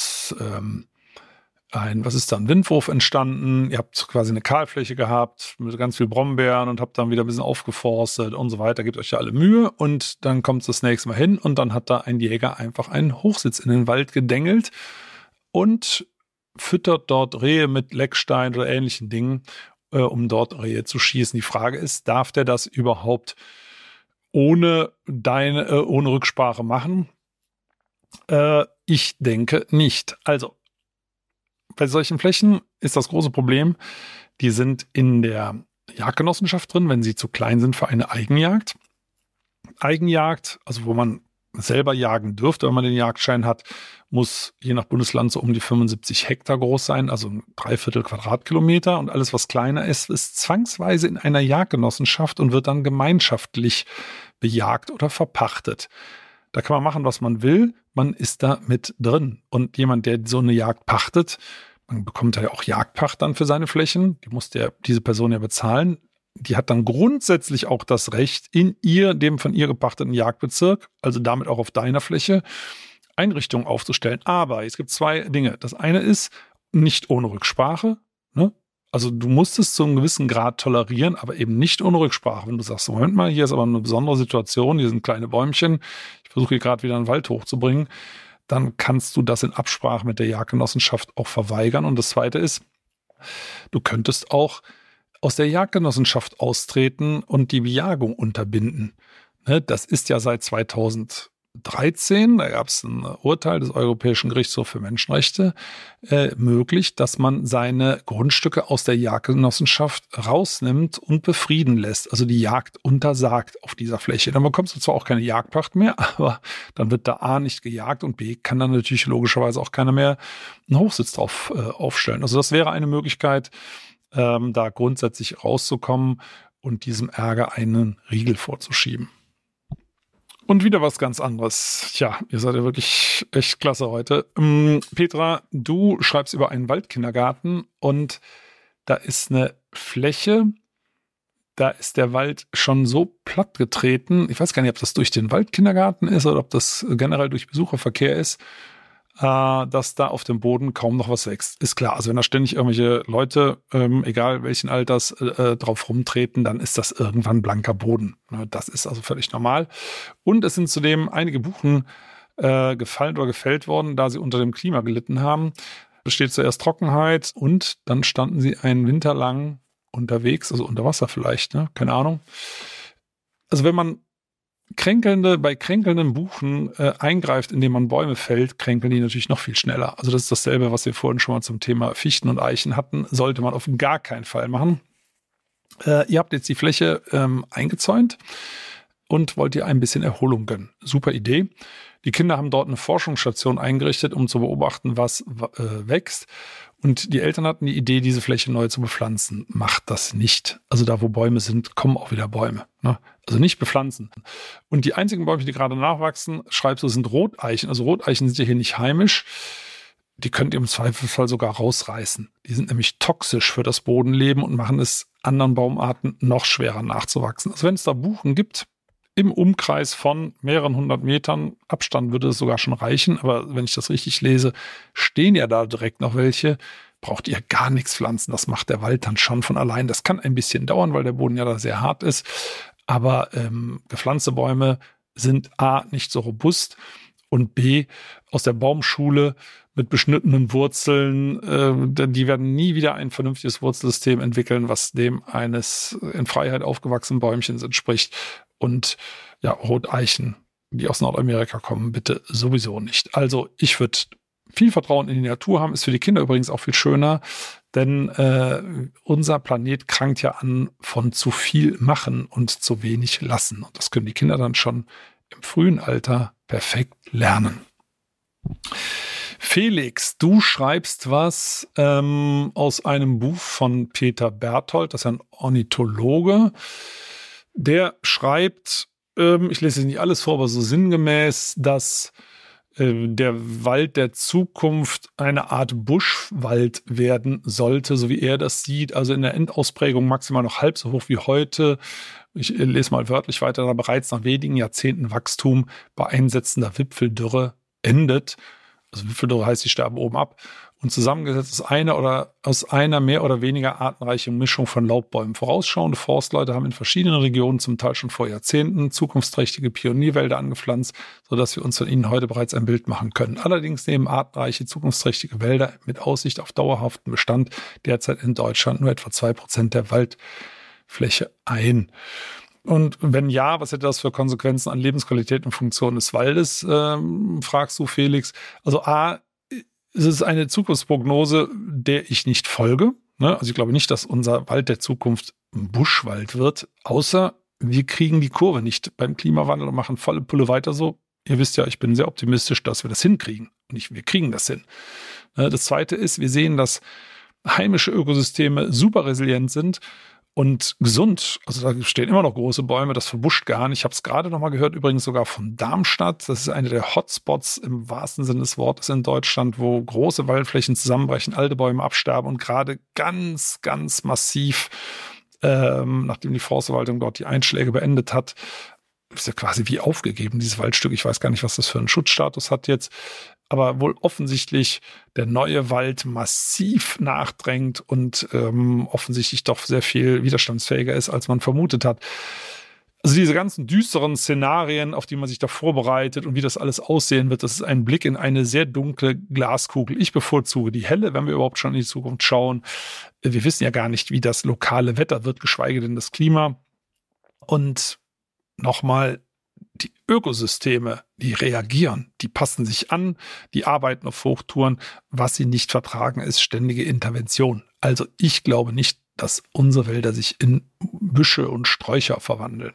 ein Windwurf entstanden, ihr habt quasi eine Kahlfläche gehabt mit ganz viel Brombeeren und habt dann wieder ein bisschen aufgeforstet und so weiter, gebt euch ja alle Mühe und dann kommt es das nächste Mal hin und dann hat da ein Jäger einfach einen Hochsitz in den Wald gedengelt und füttert dort Rehe mit Leckstein oder ähnlichen Dingen, um dort Rehe zu schießen. Die Frage ist, darf der das überhaupt ohne Rücksprache machen? Ich denke nicht. Also, bei solchen Flächen ist das große Problem, die sind in der Jagdgenossenschaft drin, wenn sie zu klein sind für eine Eigenjagd. Eigenjagd, also wo man selber jagen dürfte, wenn man den Jagdschein hat, muss je nach Bundesland so um die 75 Hektar groß sein, also 3/4 Quadratkilometer. Und alles, was kleiner ist, ist zwangsweise in einer Jagdgenossenschaft und wird dann gemeinschaftlich bejagt oder verpachtet. Da kann man machen, was man will. Man ist da mit drin. Und jemand, der so eine Jagd pachtet, man bekommt ja auch Jagdpacht dann für seine Flächen. Die muss diese Person ja bezahlen. Die hat dann grundsätzlich auch das Recht, in dem von ihr gepachteten Jagdbezirk, also damit auch auf deiner Fläche, Einrichtungen aufzustellen. Aber es gibt zwei Dinge. Das eine ist nicht ohne Rücksprache. Ne? Also du musst es zu einem gewissen Grad tolerieren, aber eben nicht ohne Rücksprache. Wenn du sagst, Moment mal, hier ist aber eine besondere Situation, hier sind kleine Bäumchen, ich versuche hier gerade wieder einen Wald hochzubringen, dann kannst du das in Absprache mit der Jagdgenossenschaft auch verweigern. Und das Zweite ist, du könntest auch aus der Jagdgenossenschaft austreten und die Bejagung unterbinden. Das ist ja seit 2013, da gab es ein Urteil des Europäischen Gerichtshofs für Menschenrechte, möglich, dass man seine Grundstücke aus der Jagdgenossenschaft rausnimmt und befrieden lässt, also die Jagd untersagt auf dieser Fläche. Dann bekommst du zwar auch keine Jagdpacht mehr, aber dann wird da A nicht gejagt und B kann dann natürlich logischerweise auch keiner mehr einen Hochsitz drauf aufstellen. Also das wäre eine Möglichkeit, da grundsätzlich rauszukommen und diesem Ärger einen Riegel vorzuschieben. Und wieder was ganz anderes. Tja, ihr seid ja wirklich echt klasse heute. Petra, du schreibst über einen Waldkindergarten und da ist eine Fläche, da ist der Wald schon so plattgetreten. Ich weiß gar nicht, ob das durch den Waldkindergarten ist oder ob das generell durch Besucherverkehr ist, dass da auf dem Boden kaum noch was wächst. Ist klar, also wenn da ständig irgendwelche Leute, egal welchen Alters, drauf rumtreten, dann ist das irgendwann blanker Boden. Das ist also völlig normal. Und es sind zudem einige Buchen gefallen oder gefällt worden, da sie unter dem Klima gelitten haben. Es steht zuerst Trockenheit und dann standen sie einen Winter lang unterwegs, also unter Wasser vielleicht, ne? Keine Ahnung. Also wenn man bei kränkelnden Buchen eingreift, indem man Bäume fällt, kränkeln die natürlich noch viel schneller. Also das ist dasselbe, was wir vorhin schon mal zum Thema Fichten und Eichen hatten. Sollte man auf gar keinen Fall machen. Ihr habt jetzt die Fläche eingezäunt und wollt ihr ein bisschen Erholung gönnen. Super Idee. Die Kinder haben dort eine Forschungsstation eingerichtet, um zu beobachten, was wächst. Und die Eltern hatten die Idee, diese Fläche neu zu bepflanzen. Macht das nicht. Also da, wo Bäume sind, kommen auch wieder Bäume. Ne? Also nicht bepflanzen. Und die einzigen Bäume, die gerade nachwachsen, schreibst du, sind Roteichen. Also Roteichen sind ja hier nicht heimisch. Die könnt ihr im Zweifelsfall sogar rausreißen. Die sind nämlich toxisch für das Bodenleben und machen es anderen Baumarten noch schwerer nachzuwachsen. Also wenn es da Buchen gibt, im Umkreis von mehreren 100 Metern Abstand würde es sogar schon reichen. Aber wenn ich das richtig lese, stehen ja da direkt noch welche. Braucht ihr gar nichts pflanzen. Das macht der Wald dann schon von allein. Das kann ein bisschen dauern, weil der Boden ja da sehr hart ist. Aber gepflanzte Bäume sind A, nicht so robust und B, aus der Baumschule mit beschnittenen Wurzeln, die werden nie wieder ein vernünftiges Wurzelsystem entwickeln, was dem eines in Freiheit aufgewachsenen Bäumchens entspricht. Und ja, Roteichen, die aus Nordamerika kommen, bitte sowieso nicht. Also ich würde viel Vertrauen in die Natur haben, ist für die Kinder übrigens auch viel schöner, denn unser Planet krankt ja an von zu viel machen und zu wenig lassen. Und das können die Kinder dann schon im frühen Alter perfekt lernen. Felix, du schreibst was aus einem Buch von Peter Berthold, das ist ein Ornithologe. Der schreibt, ich lese nicht alles vor, aber so sinngemäß, dass der Wald der Zukunft eine Art Buschwald werden sollte, so wie er das sieht. Also in der Endausprägung maximal noch halb so hoch wie heute. Ich lese mal wörtlich weiter, da bereits nach wenigen Jahrzehnten Wachstum bei einsetzender Wipfeldürre endet. Also Wipfeldürre heißt, die sterben oben ab. Und zusammengesetzt aus einer mehr oder weniger artenreichen Mischung von Laubbäumen. Vorausschauende Forstleute haben in verschiedenen Regionen, zum Teil schon vor Jahrzehnten, zukunftsträchtige Pionierwälder angepflanzt, sodass wir uns von ihnen heute bereits ein Bild machen können. Allerdings nehmen artenreiche, zukunftsträchtige Wälder mit Aussicht auf dauerhaften Bestand derzeit in Deutschland nur etwa 2% der Waldfläche ein. Und wenn ja, was hätte das für Konsequenzen an Lebensqualität und Funktion des Waldes, fragst du, Felix. Also A, es ist eine Zukunftsprognose, der ich nicht folge. Also ich glaube nicht, dass unser Wald der Zukunft ein Buschwald wird, außer wir kriegen die Kurve nicht beim Klimawandel und machen volle Pulle weiter so. Ihr wisst ja, ich bin sehr optimistisch, dass wir das hinkriegen. Und wir kriegen das hin. Das Zweite ist, wir sehen, dass heimische Ökosysteme super resilient sind und gesund. Also da stehen immer noch große Bäume, das verbuscht gar nicht. Ich habe es gerade noch mal gehört, übrigens sogar von Darmstadt. Das ist eine der Hotspots im wahrsten Sinne des Wortes in Deutschland, wo große Waldflächen zusammenbrechen, alte Bäume absterben und gerade ganz, ganz massiv, nachdem die Forstverwaltung dort die Einschläge beendet hat, ist ja quasi wie aufgegeben, dieses Waldstück. Ich weiß gar nicht, was das für einen Schutzstatus hat jetzt. Aber wohl offensichtlich der neue Wald massiv nachdrängt und offensichtlich doch sehr viel widerstandsfähiger ist, als man vermutet hat. Also diese ganzen düsteren Szenarien, auf die man sich da vorbereitet und wie das alles aussehen wird, das ist ein Blick in eine sehr dunkle Glaskugel. Ich bevorzuge die helle, wenn wir überhaupt schon in die Zukunft schauen. Wir wissen ja gar nicht, wie das lokale Wetter wird, geschweige denn das Klima. Und nochmal, die Ökosysteme, die reagieren, die passen sich an, die arbeiten auf Hochtouren. Was sie nicht vertragen, ist ständige Intervention. Also ich glaube nicht, dass unsere Wälder sich in Büsche und Sträucher verwandeln.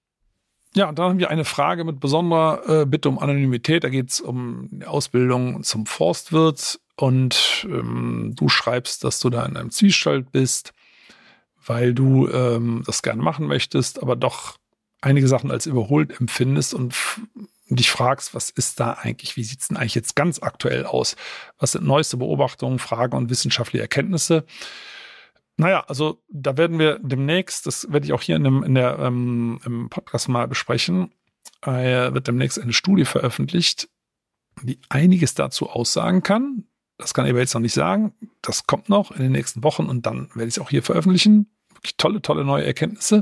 Ja, und dann haben wir eine Frage mit besonderer Bitte um Anonymität. Da geht es um die Ausbildung zum Forstwirt und du schreibst, dass du da in einem Zwiespalt bist, weil du das gerne machen möchtest, aber doch einige Sachen als überholt empfindest und dich fragst, was ist da eigentlich, wie sieht es denn eigentlich jetzt ganz aktuell aus? Was sind neueste Beobachtungen, Fragen und wissenschaftliche Erkenntnisse? Naja, also da werden wir demnächst, das werde ich auch hier im Podcast mal besprechen, wird demnächst eine Studie veröffentlicht, die einiges dazu aussagen kann. Das kann ich aber jetzt noch nicht sagen. Das kommt noch in den nächsten Wochen und dann werde ich es auch hier veröffentlichen. Wirklich tolle, tolle neue Erkenntnisse.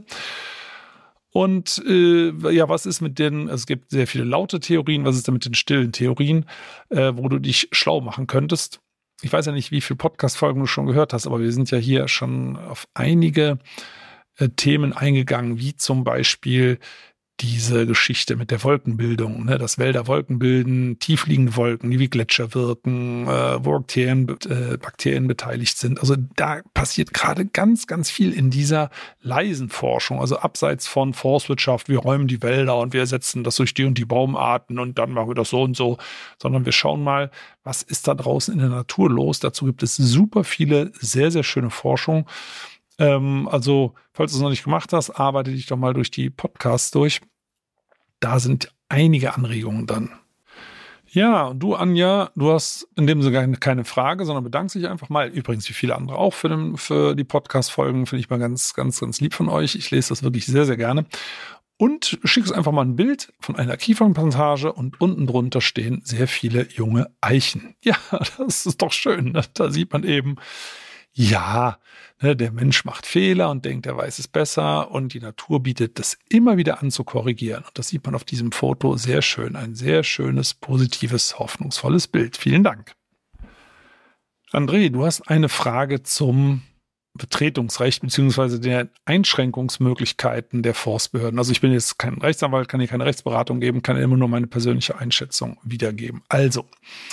Und was ist mit den, es gibt sehr viele laute Theorien, was ist denn mit den stillen Theorien, wo du dich schlau machen könntest? Ich weiß ja nicht, wie viele Podcast-Folgen du schon gehört hast, aber wir sind ja hier schon auf einige Themen eingegangen, wie zum Beispiel diese Geschichte mit der Wolkenbildung, ne, dass Wälder Wolken bilden, tiefliegende Wolken, die wie Gletscher wirken, wo Bakterien beteiligt sind. Also da passiert gerade ganz, ganz viel in dieser leisen Forschung, also abseits von Forstwirtschaft, wir räumen die Wälder und wir ersetzen das durch die und die Baumarten und dann machen wir das so und so, sondern wir schauen mal, was ist da draußen in der Natur los. Dazu gibt es super viele, sehr, sehr schöne Forschung. Also, falls du es noch nicht gemacht hast, arbeite dich doch mal durch die Podcasts durch. Da sind einige Anregungen dann. Ja, und du, Anja, du hast in dem Sinne keine Frage, sondern bedankst dich einfach mal. Übrigens, wie viele andere auch für die Podcast-Folgen, finde ich mal ganz, ganz, ganz lieb von euch. Ich lese das wirklich sehr, sehr gerne. Und schickst einfach mal ein Bild von einer Kiefernplantage und unten drunter stehen sehr viele junge Eichen. Ja, das ist doch schön. Ne? Da sieht man eben, ja, ne, der Mensch macht Fehler und denkt, er weiß es besser und die Natur bietet das immer wieder an zu korrigieren. Und das sieht man auf diesem Foto sehr schön. Ein sehr schönes, positives, hoffnungsvolles Bild. Vielen Dank. André, du hast eine Frage zum Betretungsrecht beziehungsweise der Einschränkungsmöglichkeiten der Forstbehörden. Also ich bin jetzt kein Rechtsanwalt, kann hier keine Rechtsberatung geben, kann immer nur meine persönliche Einschätzung wiedergeben. Also,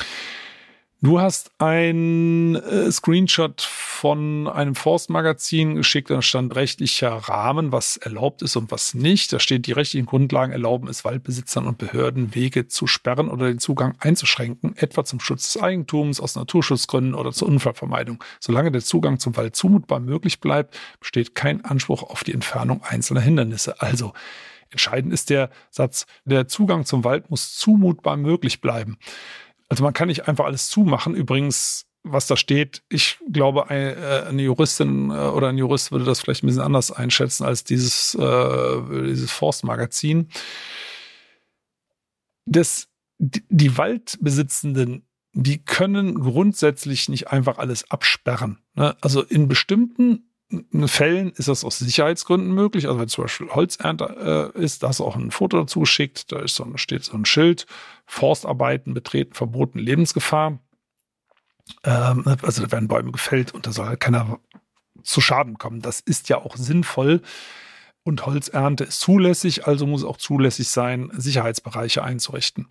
du hast ein Screenshot von einem Forstmagazin geschickt, da stand rechtlicher Rahmen, was erlaubt ist und was nicht. Da steht, die rechtlichen Grundlagen erlauben es Waldbesitzern und Behörden, Wege zu sperren oder den Zugang einzuschränken, etwa zum Schutz des Eigentums, aus Naturschutzgründen oder zur Unfallvermeidung. Solange der Zugang zum Wald zumutbar möglich bleibt, besteht kein Anspruch auf die Entfernung einzelner Hindernisse. Also entscheidend ist der Satz, der Zugang zum Wald muss zumutbar möglich bleiben. Also man kann nicht einfach alles zumachen. Übrigens, was da steht, ich glaube, eine Juristin oder ein Jurist würde das vielleicht ein bisschen anders einschätzen als dieses Forstmagazin. Die Waldbesitzenden, die können grundsätzlich nicht einfach alles absperren. Ne? Also in bestimmten Fällen ist das aus Sicherheitsgründen möglich. Also wenn zum Beispiel Holzernte ist, da hast du auch ein Foto dazu geschickt, da steht so ein Schild, Forstarbeiten betreten verboten, Lebensgefahr. Also da werden Bäume gefällt und da soll halt keiner zu Schaden kommen. Das ist ja auch sinnvoll und Holzernte ist zulässig, also muss auch zulässig sein, Sicherheitsbereiche einzurichten.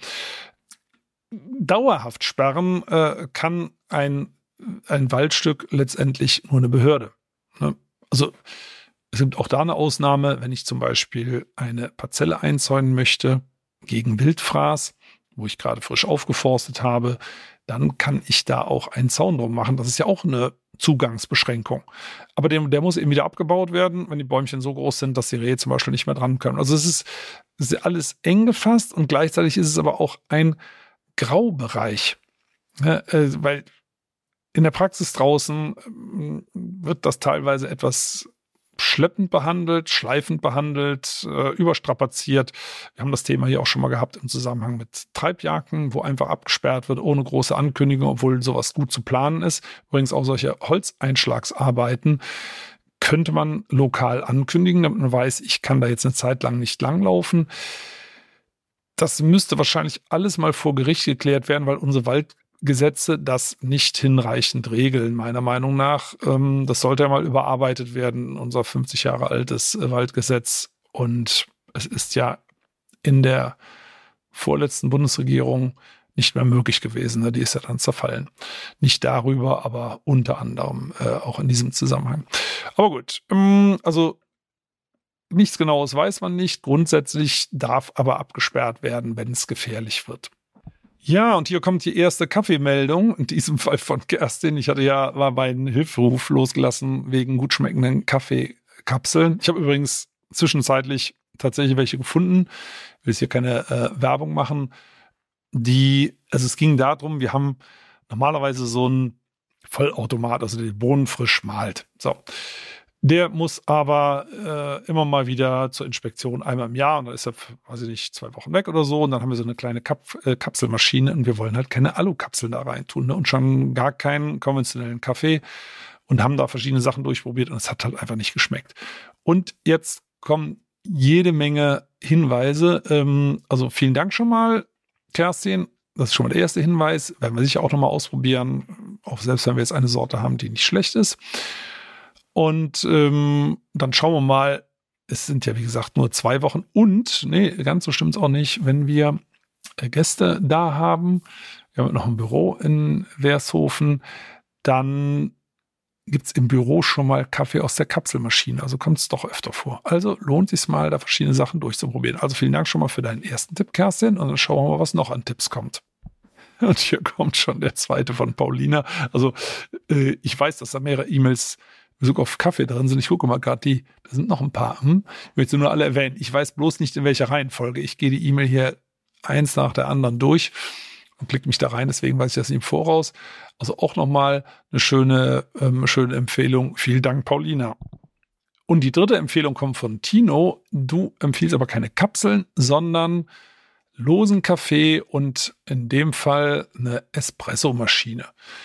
Dauerhaft sperren kann ein Waldstück letztendlich nur eine Behörde. Also es gibt auch da eine Ausnahme, wenn ich zum Beispiel eine Parzelle einzäunen möchte gegen Wildfraß, wo ich gerade frisch aufgeforstet habe, dann kann ich da auch einen Zaun drum machen. Das ist ja auch eine Zugangsbeschränkung. Aber der muss eben wieder abgebaut werden, wenn die Bäumchen so groß sind, dass die Rehe zum Beispiel nicht mehr dran können. Also es ist alles eng gefasst und gleichzeitig ist es aber auch ein Graubereich. Ja, weil in der Praxis draußen wird das teilweise etwas schleppend behandelt, schleifend behandelt, überstrapaziert. Wir haben das Thema hier auch schon mal gehabt im Zusammenhang mit Treibjagden, wo einfach abgesperrt wird, ohne große Ankündigung, obwohl sowas gut zu planen ist. Übrigens auch solche Holzeinschlagsarbeiten könnte man lokal ankündigen, damit man weiß, ich kann da jetzt eine Zeit lang nicht langlaufen. Das müsste wahrscheinlich alles mal vor Gericht geklärt werden, weil unsere Waldgesetze das nicht hinreichend regeln, meiner Meinung nach. Das sollte ja mal überarbeitet werden, unser 50 Jahre altes Waldgesetz. Und es ist ja in der vorletzten Bundesregierung nicht mehr möglich gewesen. Ne? Die ist ja dann zerfallen. Nicht darüber, aber unter anderem auch in diesem Zusammenhang. Aber gut, also nichts Genaues weiß man nicht. Grundsätzlich darf aber abgesperrt werden, wenn es gefährlich wird. Ja, und hier kommt die erste Kaffeemeldung, in diesem Fall von Kerstin. Ich hatte ja mal meinen Hilferuf losgelassen wegen gut schmeckenden Kaffeekapseln. Ich habe übrigens zwischenzeitlich tatsächlich welche gefunden. Ich will jetzt hier keine Werbung machen. Also es ging darum, wir haben normalerweise so einen Vollautomat, also der die Bohnen frisch mahlt. So. Der muss aber immer mal wieder zur Inspektion einmal im Jahr und dann ist er, weiß ich nicht, 2 Wochen weg oder so und dann haben wir so eine kleine Kapselmaschine und wir wollen halt keine Alukapseln da rein tun, ne? Und schon gar keinen konventionellen Kaffee und haben da verschiedene Sachen durchprobiert und es hat halt einfach nicht geschmeckt. Und jetzt kommen jede Menge Hinweise, also vielen Dank schon mal, Kerstin. Das ist schon mal der erste Hinweis, werden wir sicher auch nochmal ausprobieren, auch selbst wenn wir jetzt eine Sorte haben, die nicht schlecht ist. Und dann schauen wir mal, es sind ja, wie gesagt, nur 2 Wochen. Und, nee, ganz so stimmt es auch nicht, wenn wir Gäste da haben, wir haben noch ein Büro in Wershofen, dann gibt es im Büro schon mal Kaffee aus der Kapselmaschine. Also kommt es doch öfter vor. Also lohnt es sich mal, da verschiedene Sachen durchzuprobieren. Also vielen Dank schon mal für deinen ersten Tipp, Kerstin. Und dann schauen wir mal, was noch an Tipps kommt. Und hier kommt schon der zweite von Paulina. Also ich weiß, dass da mehrere E-Mails in Bezug auf Kaffee drin sind. Ich gucke mal gerade, da sind noch ein paar. Ich möchte nur alle erwähnen. Ich weiß bloß nicht, in welcher Reihenfolge. Ich gehe die E-Mail hier eins nach der anderen durch und klicke mich da rein. Deswegen weiß ich das nicht im Voraus. Also auch nochmal eine schöne Empfehlung. Vielen Dank, Paulina. Und die dritte Empfehlung kommt von Tino. Du empfiehlst aber keine Kapseln, sondern losen Kaffee und in dem Fall eine Espresso-Maschine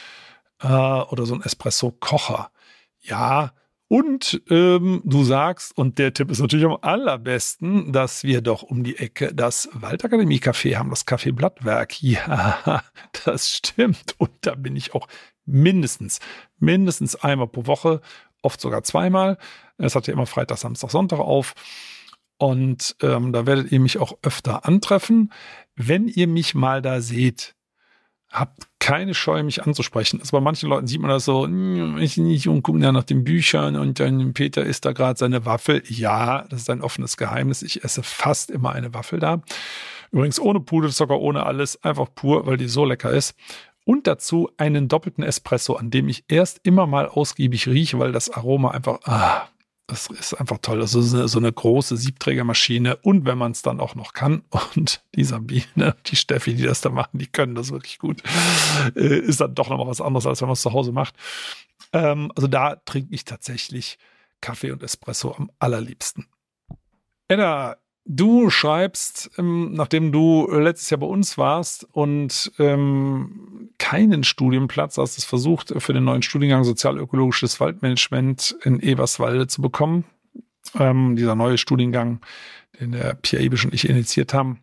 oder so ein Espresso-Kocher. Ja, und du sagst, und der Tipp ist natürlich am allerbesten, dass wir doch um die Ecke das Waldakademie-Café haben, das Café Blattwerk. Ja, das stimmt. Und da bin ich auch mindestens einmal pro Woche, oft sogar zweimal. Es hat ja immer Freitag, Samstag, Sonntag auf. Und da werdet ihr mich auch öfter antreffen. Wenn ihr mich mal da seht, habt keine Scheu, mich anzusprechen. Also bei manchen Leuten sieht man das so, ich nicht und gucken ja nach den Büchern und dann Peter isst da gerade seine Waffel. Ja, das ist ein offenes Geheimnis. Ich esse fast immer eine Waffel da. Übrigens ohne Puderzucker, ohne alles, einfach pur, weil die so lecker ist. Und dazu einen doppelten Espresso, an dem ich erst immer mal ausgiebig rieche, weil das Aroma einfach, das ist einfach toll. Das ist so eine große Siebträgermaschine. Und wenn man es dann auch noch kann, und die Sabine, die Steffi, die das da machen, die können das wirklich gut, ist dann doch nochmal was anderes, als wenn man es zu Hause macht. Also da trinke ich tatsächlich Kaffee und Espresso am allerliebsten. Edda, du schreibst, nachdem du letztes Jahr bei uns warst und keinen Studienplatz hast, es versucht, für den neuen Studiengang Sozialökologisches Waldmanagement in Eberswalde zu bekommen. Dieser neue Studiengang, den der Pierre Ibisch und ich initiiert haben.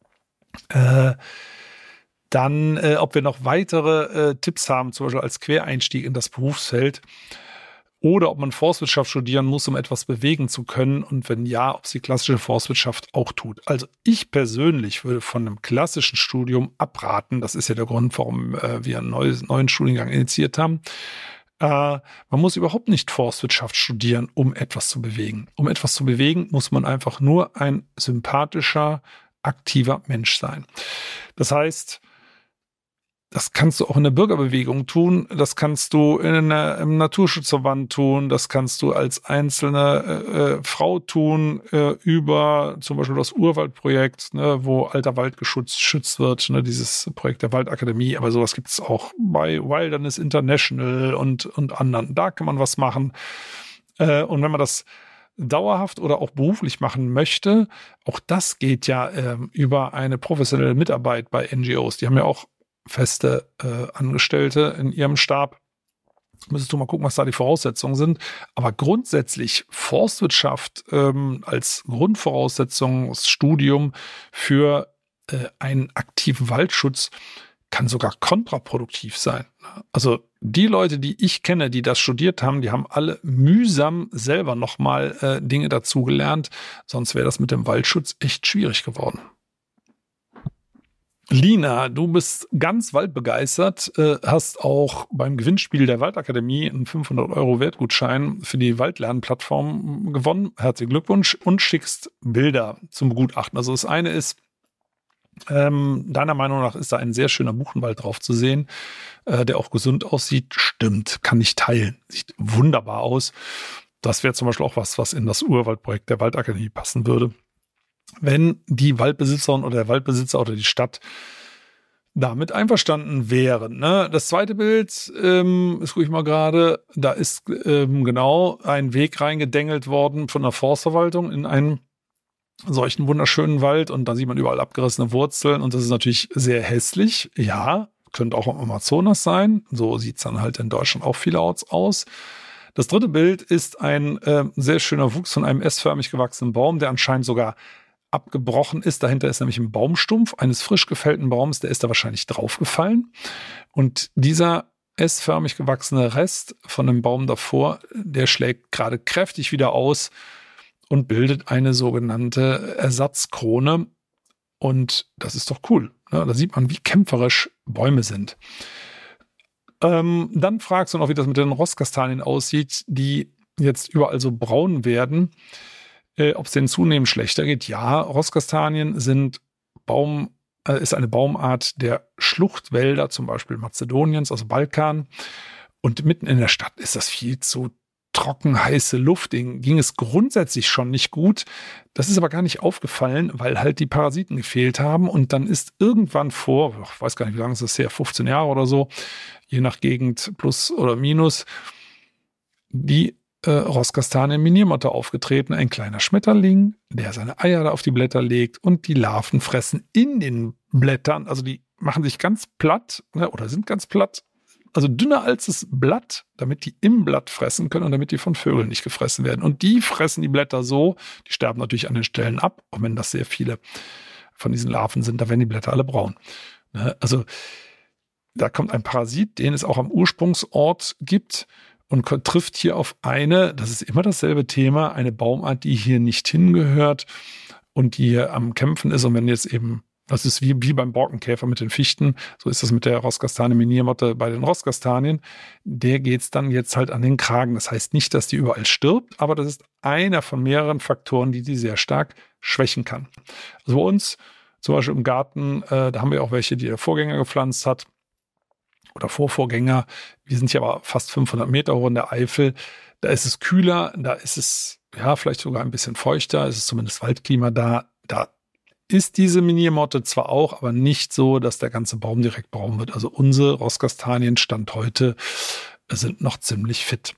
Dann, ob wir noch weitere Tipps haben, zum Beispiel als Quereinstieg in das Berufsfeld. Oder ob man Forstwirtschaft studieren muss, um etwas bewegen zu können. Und wenn ja, ob es die klassische Forstwirtschaft auch tut. Also ich persönlich würde von einem klassischen Studium abraten. Das ist ja der Grund, warum wir einen neuen Studiengang initiiert haben. Man muss überhaupt nicht Forstwirtschaft studieren, um etwas zu bewegen. Um etwas zu bewegen, muss man einfach nur ein sympathischer, aktiver Mensch sein. Das heißt, das kannst du auch in der Bürgerbewegung tun, das kannst du im Naturschutzverband tun, das kannst du als einzelne Frau tun, über zum Beispiel das Urwaldprojekt, ne, wo alter Wald geschützt wird, ne, dieses Projekt der Waldakademie, aber sowas gibt es auch bei Wilderness International und anderen. Da kann man was machen. Und wenn man das dauerhaft oder auch beruflich machen möchte, auch das geht ja über eine professionelle Mitarbeit bei NGOs. Die haben ja auch feste Angestellte in ihrem Stab. Müsstest du mal gucken, was da die Voraussetzungen sind. Aber grundsätzlich Forstwirtschaft als Grundvoraussetzung, das Studium für einen aktiven Waldschutz kann sogar kontraproduktiv sein. Also die Leute, die ich kenne, die das studiert haben, die haben alle mühsam selber nochmal Dinge dazugelernt. Sonst wäre das mit dem Waldschutz echt schwierig geworden. Lina, du bist ganz waldbegeistert, hast auch beim Gewinnspiel der Waldakademie einen 500 € Wertgutschein für die Waldlernplattform gewonnen. Herzlichen Glückwunsch und schickst Bilder zum Begutachten. Also das eine ist, deiner Meinung nach ist da ein sehr schöner Buchenwald drauf zu sehen, der auch gesund aussieht. Stimmt, kann ich teilen. Sieht wunderbar aus. Das wäre zum Beispiel auch was in das Urwaldprojekt der Waldakademie passen würde. Wenn die Waldbesitzerin oder der Waldbesitzer oder die Stadt damit einverstanden wären. Ne? Das zweite Bild, ist gucke ich mal gerade, da ist genau ein Weg reingedengelt worden von der Forstverwaltung in einen solchen wunderschönen Wald und da sieht man überall abgerissene Wurzeln und das ist natürlich sehr hässlich. Ja, könnte auch im Amazonas sein. So sieht es dann halt in Deutschland auch vielerorts aus. Das dritte Bild ist ein sehr schöner Wuchs von einem S-förmig gewachsenen Baum, der anscheinend sogar abgebrochen ist. Dahinter ist nämlich ein Baumstumpf eines frisch gefällten Baums, der ist da wahrscheinlich draufgefallen. Und dieser S-förmig gewachsene Rest von dem Baum davor, der schlägt gerade kräftig wieder aus und bildet eine sogenannte Ersatzkrone. Und das ist doch cool. Ne? Da sieht man, wie kämpferisch Bäume sind. Dann fragst du noch, wie das mit den Rostkastanien aussieht, die jetzt überall so braun werden, ob es denen zunehmend schlechter geht. Ja, Rostkastanien sind ist eine Baumart der Schluchtwälder, zum Beispiel Mazedoniens, also Balkan. Und mitten in der Stadt ist das viel zu trocken, heiße Luft. Denen ging es grundsätzlich schon nicht gut. Das ist aber gar nicht aufgefallen, weil halt die Parasiten gefehlt haben. Und dann ist irgendwann vor, ich weiß gar nicht, wie lange ist das her, 15 Jahre oder so, je nach Gegend plus oder minus, die Rostkastanien-Miniermotte aufgetreten. Ein kleiner Schmetterling, der seine Eier da auf die Blätter legt und die Larven fressen in den Blättern. Also die machen sich ganz platt, ne, oder sind ganz platt. Also dünner als das Blatt, damit die im Blatt fressen können und damit die von Vögeln nicht gefressen werden. Und die fressen die Blätter so, die sterben natürlich an den Stellen ab, auch wenn das sehr viele von diesen Larven sind, da werden die Blätter alle braun. Also da kommt ein Parasit, den es auch am Ursprungsort gibt und trifft hier auf das ist immer dasselbe Thema, eine Baumart, die hier nicht hingehört und die hier am Kämpfen ist. Und wenn jetzt eben, das ist wie beim Borkenkäfer mit den Fichten, so ist das mit der Rostkastanien-Miniermotte bei den Rostkastanien, der geht es dann jetzt halt an den Kragen. Das heißt nicht, dass die überall stirbt, aber das ist einer von mehreren Faktoren, die sehr stark schwächen kann. Also bei uns, zum Beispiel im Garten, da haben wir auch welche, die der Vorgänger gepflanzt hat oder Vorvorgänger. Wir sind hier aber fast 500 Meter hoch in der Eifel. Da ist es kühler, da ist es ja vielleicht sogar ein bisschen feuchter, es ist zumindest Waldklima da. Da ist diese Miniermotte zwar auch, aber nicht so, dass der ganze Baum direkt braun wird. Also unsere Rostkastanien Stand heute sind noch ziemlich fit.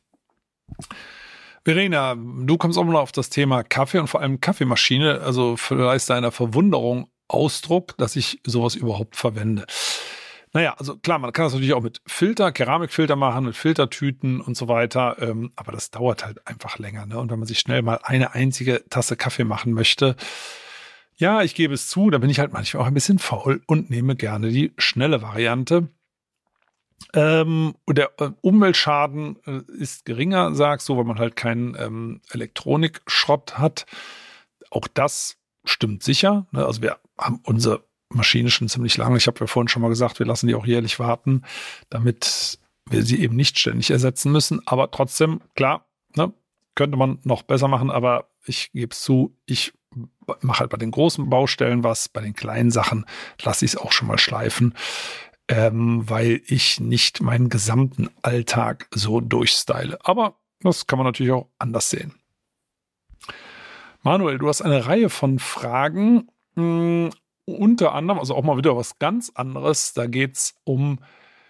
Verena, du kommst auch noch auf das Thema Kaffee und vor allem Kaffeemaschine. Also vielleicht deiner Verwunderung Ausdruck, dass ich sowas überhaupt verwende. Naja, also klar, man kann das natürlich auch mit Keramikfilter machen, mit Filtertüten und so weiter, aber das dauert halt einfach länger. Ne? Und wenn man sich schnell mal eine einzige Tasse Kaffee machen möchte, ja, ich gebe es zu, da bin ich halt manchmal auch ein bisschen faul und nehme gerne die schnelle Variante. Und der Umweltschaden ist geringer, sagst du, weil man halt keinen Elektronikschrott hat. Auch das stimmt sicher. Ne? Also wir haben unsere Maschine schon ziemlich lange. Ich habe ja vorhin schon mal gesagt, wir lassen die auch jährlich warten, damit wir sie eben nicht ständig ersetzen müssen. Aber trotzdem, klar, ne, könnte man noch besser machen. Aber ich gebe es zu, ich mache halt bei den großen Baustellen was. Bei den kleinen Sachen lasse ich es auch schon mal schleifen, weil ich nicht meinen gesamten Alltag so durchstyle. Aber das kann man natürlich auch anders sehen. Manuel, du hast eine Reihe von Fragen, unter anderem, also auch mal wieder was ganz anderes. Da geht es um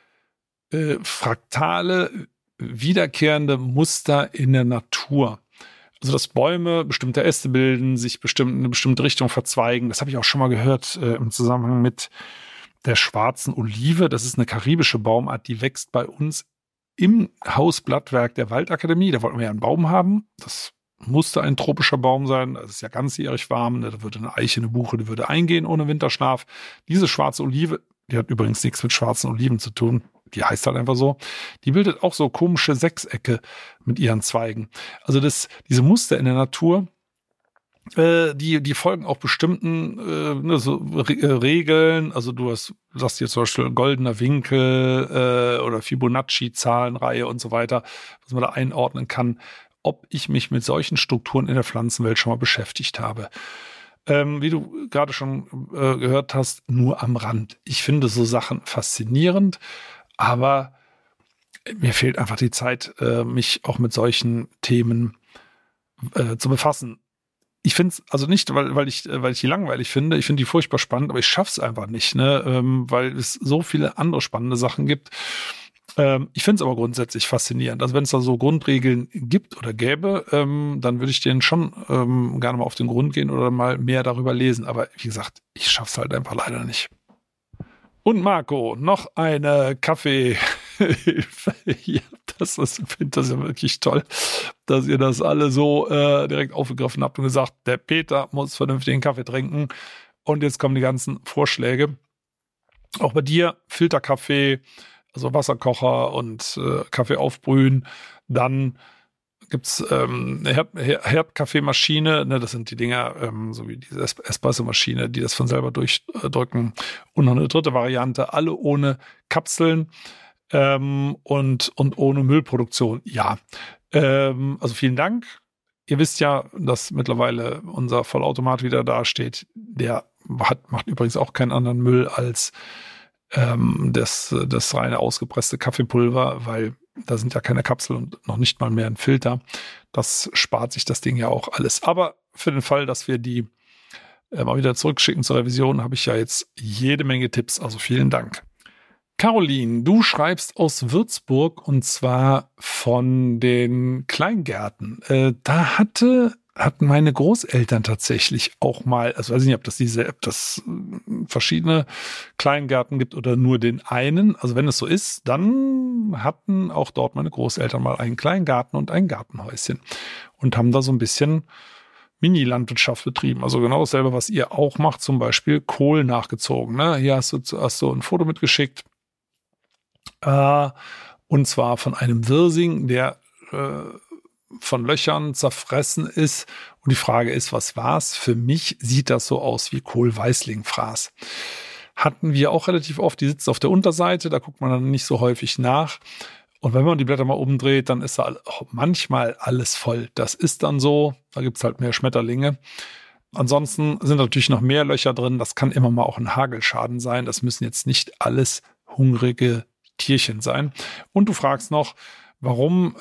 fraktale, wiederkehrende Muster in der Natur. Also dass Bäume bestimmte Äste bilden, sich in eine bestimmte Richtung verzweigen. Das habe ich auch schon mal gehört im Zusammenhang mit der schwarzen Olive. Das ist eine karibische Baumart, die wächst bei uns im Hausblattwerk der Waldakademie. Da wollten wir ja einen Baum haben. Das musste ein tropischer Baum sein. Das ist ja ganzjährig warm. Da würde eine Eiche, eine Buche, die würde eingehen ohne Winterschlaf. Diese schwarze Olive, die hat übrigens nichts mit schwarzen Oliven zu tun. Die heißt halt einfach so. Die bildet auch so komische Sechsecke mit ihren Zweigen. Also diese Muster in der Natur, die folgen auch bestimmten Regeln. Also du sagst hier zum Beispiel goldener Winkel oder Fibonacci-Zahlenreihe und so weiter, was man da einordnen kann, ob ich mich mit solchen Strukturen in der Pflanzenwelt schon mal beschäftigt habe. Wie du gerade schon gehört hast, nur am Rand. Ich finde so Sachen faszinierend, aber mir fehlt einfach die Zeit, mich auch mit solchen Themen zu befassen. Ich finde es also nicht, weil ich die langweilig finde. Ich finde die furchtbar spannend, aber ich schaffe es einfach nicht, ne? Weil es so viele andere spannende Sachen gibt. Ich finde es aber grundsätzlich faszinierend. Also wenn es da so Grundregeln gibt oder gäbe, dann würde ich denen schon gerne mal auf den Grund gehen oder mal mehr darüber lesen. Aber wie gesagt, ich schaffe es halt einfach leider nicht. Und Marco, noch eine Kaffeehilfe. Ja, ich finde das ja wirklich toll, dass ihr das alle so direkt aufgegriffen habt und gesagt, der Peter muss vernünftigen Kaffee trinken. Und jetzt kommen die ganzen Vorschläge. Auch bei dir Filterkaffee, also Wasserkocher und Kaffee aufbrühen, dann gibt's Herdkaffeemaschine, ne, das sind die Dinger, so wie diese Espresso-Maschine, die das von selber durchdrücken. Und noch eine dritte Variante, alle ohne Kapseln und ohne Müllproduktion. Ja, also vielen Dank. Ihr wisst ja, dass mittlerweile unser Vollautomat wieder dasteht. Der macht übrigens auch keinen anderen Müll als das reine ausgepresste Kaffeepulver, weil da sind ja keine Kapseln und noch nicht mal mehr ein Filter. Das spart sich das Ding ja auch alles. Aber für den Fall, dass wir die mal wieder zurückschicken zur Revision, habe ich ja jetzt jede Menge Tipps. Also vielen Dank. Caroline, du schreibst aus Würzburg und zwar von den Kleingärten. Da hatten meine Großeltern tatsächlich auch mal, also weiß ich nicht, ob das verschiedene Kleingärten gibt oder nur den einen. Also wenn es so ist, dann hatten auch dort meine Großeltern mal einen Kleingarten und ein Gartenhäuschen und haben da so ein bisschen Mini-Landwirtschaft betrieben. Also genau dasselbe, was ihr auch macht, zum Beispiel Kohl nachgezogen. Ne? Hier hast du ein Foto mitgeschickt. Und zwar von einem Wirsing, der von Löchern zerfressen ist. Und die Frage ist, was war's? Für mich sieht das so aus wie Kohl-Weißling-Fraß. Hatten wir auch relativ oft, die sitzt auf der Unterseite, da guckt man dann nicht so häufig nach. Und wenn man die Blätter mal umdreht, dann ist da manchmal alles voll. Das ist dann so, da gibt's halt mehr Schmetterlinge. Ansonsten sind natürlich noch mehr Löcher drin. Das kann immer mal auch ein Hagelschaden sein. Das müssen jetzt nicht alles hungrige Tierchen sein. Und du fragst noch, warum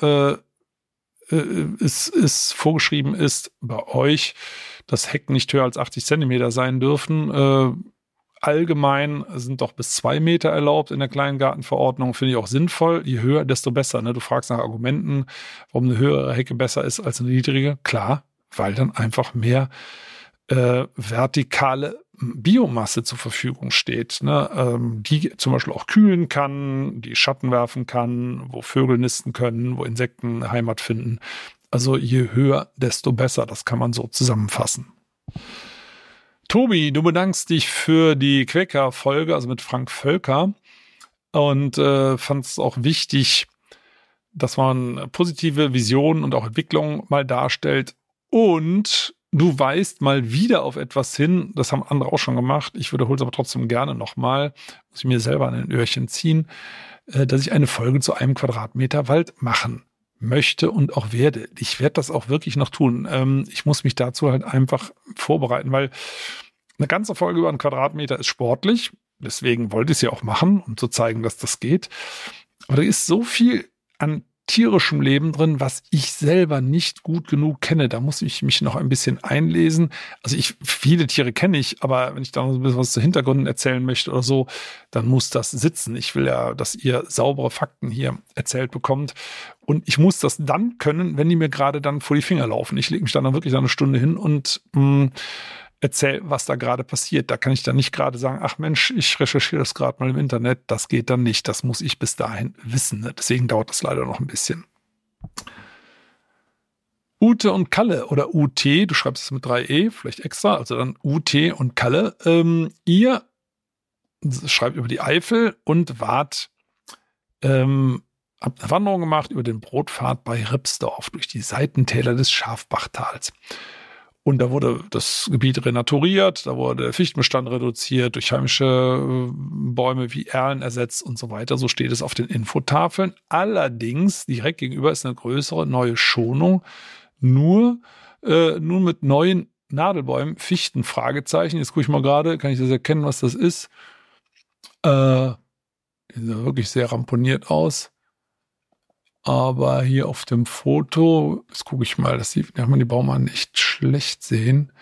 es vorgeschrieben ist bei euch, dass Hecken nicht höher als 80 Zentimeter sein dürfen. Allgemein sind doch bis 2 Meter erlaubt in der Kleingartenverordnung. Finde ich auch sinnvoll. Je höher, desto besser. Ne? Du fragst nach Argumenten, warum eine höhere Hecke besser ist als eine niedrige. Klar, weil dann einfach mehr vertikale Biomasse zur Verfügung steht, ne? Die zum Beispiel auch kühlen kann, die Schatten werfen kann, wo Vögel nisten können, wo Insekten Heimat finden. Also je höher, desto besser. Das kann man so zusammenfassen. Tobi, du bedankst dich für die Quäker-Folge, also mit Frank Völker, und fand es auch wichtig, dass man positive Visionen und auch Entwicklungen mal darstellt. Und du weist mal wieder auf etwas hin, das haben andere auch schon gemacht. Ich wiederhole es aber trotzdem gerne nochmal, muss ich mir selber an den Öhrchen ziehen, dass ich eine Folge zu 1 Quadratmeter Wald machen möchte und auch werde. Ich werde das auch wirklich noch tun. Ich muss mich dazu halt einfach vorbereiten, weil eine ganze Folge über 1 Quadratmeter ist sportlich. Deswegen wollte ich es ja auch machen, um zu zeigen, dass das geht. Aber da ist so viel an tierischem Leben drin, was ich selber nicht gut genug kenne. Da muss ich mich noch ein bisschen einlesen. Also viele Tiere kenne ich, aber wenn ich da noch ein bisschen was zu Hintergründen erzählen möchte oder so, dann muss das sitzen. Ich will ja, dass ihr saubere Fakten hier erzählt bekommt. Und ich muss das dann können, wenn die mir gerade dann vor die Finger laufen. Ich lege mich dann wirklich eine Stunde hin und erzähl, was da gerade passiert. Da kann ich dann nicht gerade sagen, ach Mensch, ich recherchiere das gerade mal im Internet. Das geht dann nicht. Das muss ich bis dahin wissen. Ne? Deswegen dauert das leider noch ein bisschen. Ute und Kalle oder UT, du schreibst es mit 3E, vielleicht extra, also dann UT und Kalle. Ihr schreibt über die Eifel und habt eine Wanderung gemacht über den Brotpfad bei Ripsdorf durch die Seitentäler des Schafbachtals. Und da wurde das Gebiet renaturiert, da wurde der Fichtenbestand reduziert, durch heimische Bäume wie Erlen ersetzt und so weiter. So steht es auf den Infotafeln. Allerdings, direkt gegenüber ist eine größere neue Schonung, nur mit neuen Nadelbäumen, Fichten, Fragezeichen. Jetzt gucke ich mal gerade, kann ich das erkennen, was das ist? Die sehen wirklich sehr ramponiert aus. Aber hier auf dem Foto, jetzt gucke ich mal, kann man die Baumarten echt schlecht sehen.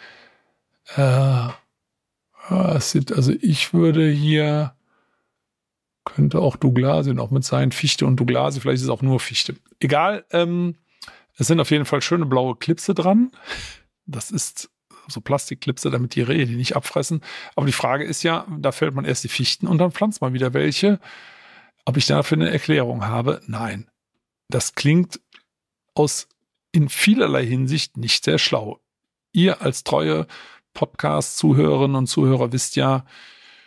Ich würde hier, könnte auch Douglasie noch mit sein, Fichte und Douglasie, vielleicht ist es auch nur Fichte. Egal, es sind auf jeden Fall schöne blaue Klipse dran. Das ist so Plastikklipse, damit die Rehe die nicht abfressen. Aber die Frage ist ja, da fällt man erst die Fichten und dann pflanzt man wieder welche. Ob ich dafür eine Erklärung habe? Nein. Das klingt in vielerlei Hinsicht nicht sehr schlau. Ihr als treue Podcast-Zuhörerinnen und Zuhörer wisst ja,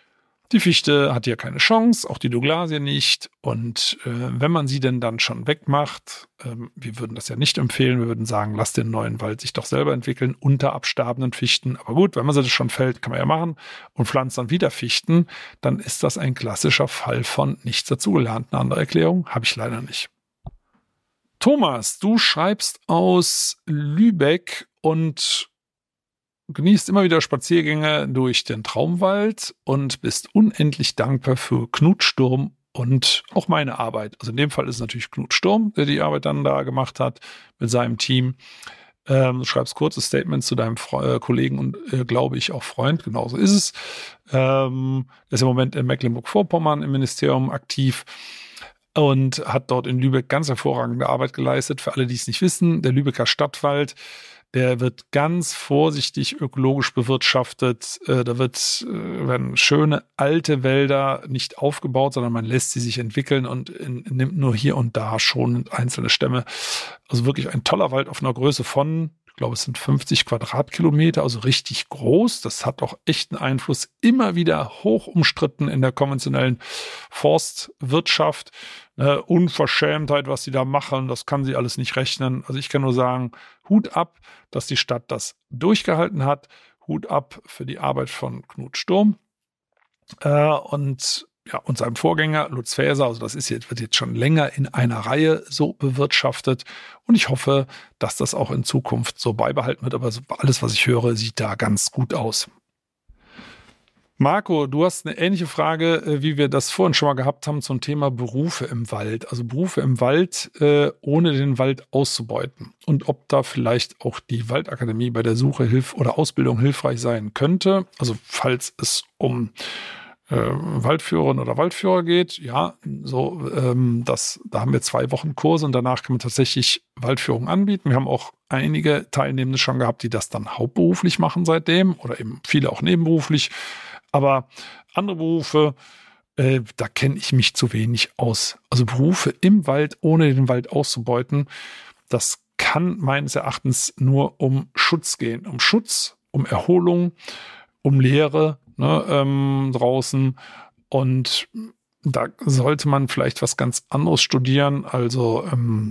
Die Fichte hat ja keine Chance, auch die Douglasie nicht. Und wenn man sie denn dann schon wegmacht, wir würden das ja nicht empfehlen, wir würden sagen, lass den neuen Wald sich doch selber entwickeln unter absterbenden Fichten. Aber gut, wenn man sie das schon fällt, kann man ja machen und pflanzt dann wieder Fichten, dann ist das ein klassischer Fall von nichts dazugelernt. Eine andere Erklärung habe ich leider nicht. Thomas, du schreibst aus Lübeck und genießt immer wieder Spaziergänge durch den Traumwald und bist unendlich dankbar für Knut Sturm und auch meine Arbeit. Also in dem Fall ist es natürlich Knut Sturm, der die Arbeit dann da gemacht hat mit seinem Team. Du schreibst kurzes Statement zu deinem Kollegen und glaube ich auch Freund, genauso ist es. Er ist im Moment in Mecklenburg-Vorpommern im Ministerium aktiv und hat dort in Lübeck ganz hervorragende Arbeit geleistet. Für alle, die es nicht wissen, der Lübecker Stadtwald, der wird ganz vorsichtig ökologisch bewirtschaftet. Da werden schöne alte Wälder nicht aufgebaut, sondern man lässt sie sich entwickeln und nimmt nur hier und da schon einzelne Stämme. Also wirklich ein toller Wald auf einer Größe von, ich glaube, es sind 50 Quadratkilometer, also richtig groß. Das hat auch echten Einfluss. Immer wieder hoch umstritten in der konventionellen Forstwirtschaft. Unverschämtheit, was sie da machen, das kann sie alles nicht rechnen. Also ich kann nur sagen, Hut ab, dass die Stadt das durchgehalten hat. Hut ab für die Arbeit von Knut Sturm und seinem Vorgänger Lutz Faeser. Also das wird jetzt schon länger in einer Reihe so bewirtschaftet. Und ich hoffe, dass das auch in Zukunft so beibehalten wird. Aber alles, was ich höre, sieht da ganz gut aus. Marco, du hast eine ähnliche Frage, wie wir das vorhin schon mal gehabt haben zum Thema Berufe im Wald. Also Berufe im Wald, ohne den Wald auszubeuten. Und ob da vielleicht auch die Waldakademie bei der Suche oder Ausbildung hilfreich sein könnte. Also falls es um Waldführerinnen oder Waldführer geht, ja, so da haben wir 2 Wochen Kurse und danach kann man tatsächlich Waldführung anbieten. Wir haben auch einige Teilnehmende schon gehabt, die das dann hauptberuflich machen seitdem oder eben viele auch nebenberuflich. Aber andere Berufe, da kenne ich mich zu wenig aus. Also Berufe im Wald, ohne den Wald auszubeuten, das kann meines Erachtens nur um Schutz gehen. Um Schutz, um Erholung, um Lehre draußen. Und da sollte man vielleicht was ganz anderes studieren. Also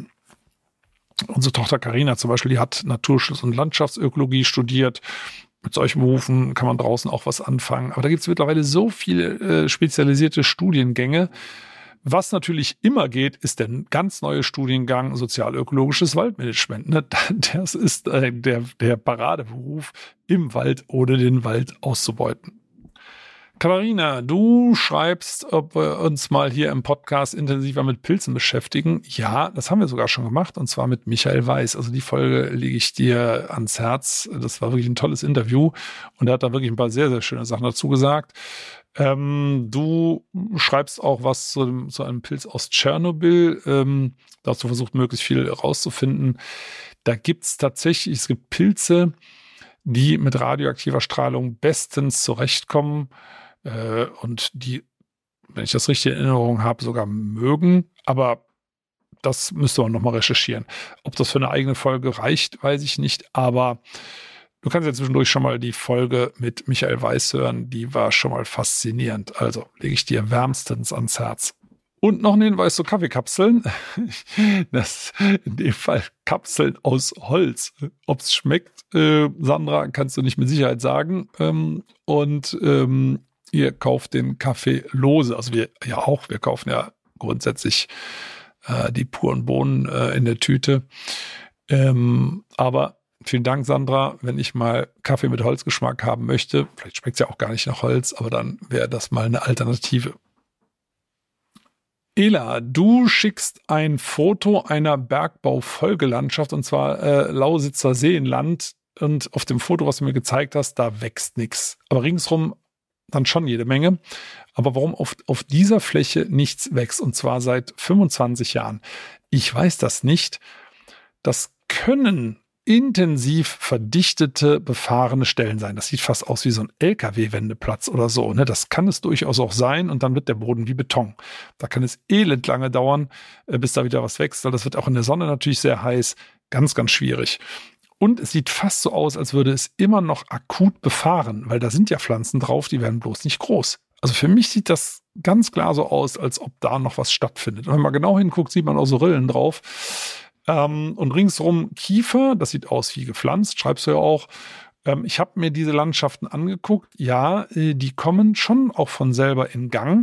unsere Tochter Carina zum Beispiel, die hat Naturschutz und Landschaftsökologie studiert. Mit solchen Berufen kann man draußen auch was anfangen. Aber da gibt es mittlerweile so viele spezialisierte Studiengänge. Was natürlich immer geht, ist der ganz neue Studiengang sozialökologisches Waldmanagement. Ne? Das ist der Paradeberuf im Wald, ohne den Wald auszubeuten. Katharina, du schreibst, ob wir uns mal hier im Podcast intensiver mit Pilzen beschäftigen. Ja, das haben wir sogar schon gemacht, und zwar mit Michael Weiß. Also die Folge lege ich dir ans Herz. Das war wirklich ein tolles Interview und er hat da wirklich ein paar sehr, sehr schöne Sachen dazu gesagt. Du schreibst auch was zu einem Pilz aus Tschernobyl. Dazu versucht möglichst viel rauszufinden. Da es gibt Pilze, die mit radioaktiver Strahlung bestens zurechtkommen. Und die, wenn ich das richtig in Erinnerung habe, sogar mögen. Aber das müsste man nochmal recherchieren. Ob das für eine eigene Folge reicht, weiß ich nicht. Aber du kannst ja zwischendurch schon mal die Folge mit Michael Weiß hören. Die war schon mal faszinierend. Also lege ich dir wärmstens ans Herz. Und noch ein Hinweis zu Kaffeekapseln. Das in dem Fall Kapseln aus Holz. Ob es schmeckt, Sandra, kannst du nicht mit Sicherheit sagen. Ihr kauft den Kaffee lose. Also wir kaufen ja grundsätzlich die puren Bohnen in der Tüte. Aber vielen Dank, Sandra. Wenn ich mal Kaffee mit Holzgeschmack haben möchte, vielleicht schmeckt es ja auch gar nicht nach Holz, aber dann wäre das mal eine Alternative. Ela, du schickst ein Foto einer Bergbaufolgelandschaft, und zwar Lausitzer Seenland. Und auf dem Foto, was du mir gezeigt hast, da wächst nichts. Aber ringsrum dann schon jede Menge. Aber warum auf dieser Fläche nichts wächst, und zwar seit 25 Jahren? Ich weiß das nicht. Das können intensiv verdichtete, befahrene Stellen sein. Das sieht fast aus wie so ein LKW-Wendeplatz oder so. Ne? Das kann es durchaus auch sein, und dann wird der Boden wie Beton. Da kann es elend lange dauern, bis da wieder was wächst. Das wird auch in der Sonne natürlich sehr heiß. Ganz, ganz schwierig. Und es sieht fast so aus, als würde es immer noch akut befahren, weil da sind ja Pflanzen drauf, die werden bloß nicht groß. Also für mich sieht das ganz klar so aus, als ob da noch was stattfindet. Und wenn man genau hinguckt, sieht man auch so Rillen drauf. Und ringsherum Kiefer, das sieht aus wie gepflanzt, schreibst du ja auch. Ich habe mir diese Landschaften angeguckt. Ja, die kommen schon auch von selber in Gang.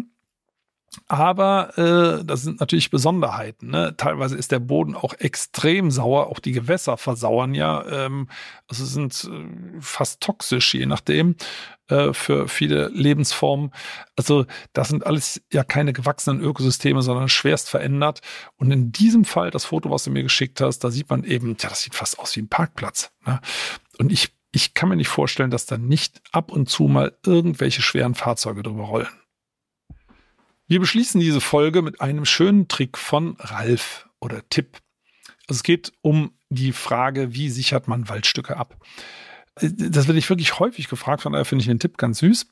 Aber das sind natürlich Besonderheiten. Ne? Teilweise ist der Boden auch extrem sauer. Auch die Gewässer versauern ja. Also sind fast toxisch, je nachdem, für viele Lebensformen. Also das sind alles ja keine gewachsenen Ökosysteme, sondern schwerst verändert. Und in diesem Fall, das Foto, was du mir geschickt hast, da sieht man eben, das sieht fast aus wie ein Parkplatz. Ne? Und ich kann mir nicht vorstellen, dass da nicht ab und zu mal irgendwelche schweren Fahrzeuge drüber rollen. Wir beschließen diese Folge mit einem schönen Trick von Ralf oder Tipp. Also es geht um die Frage, wie sichert man Waldstücke ab? Das werde ich wirklich häufig gefragt, von daher finde ich den Tipp ganz süß.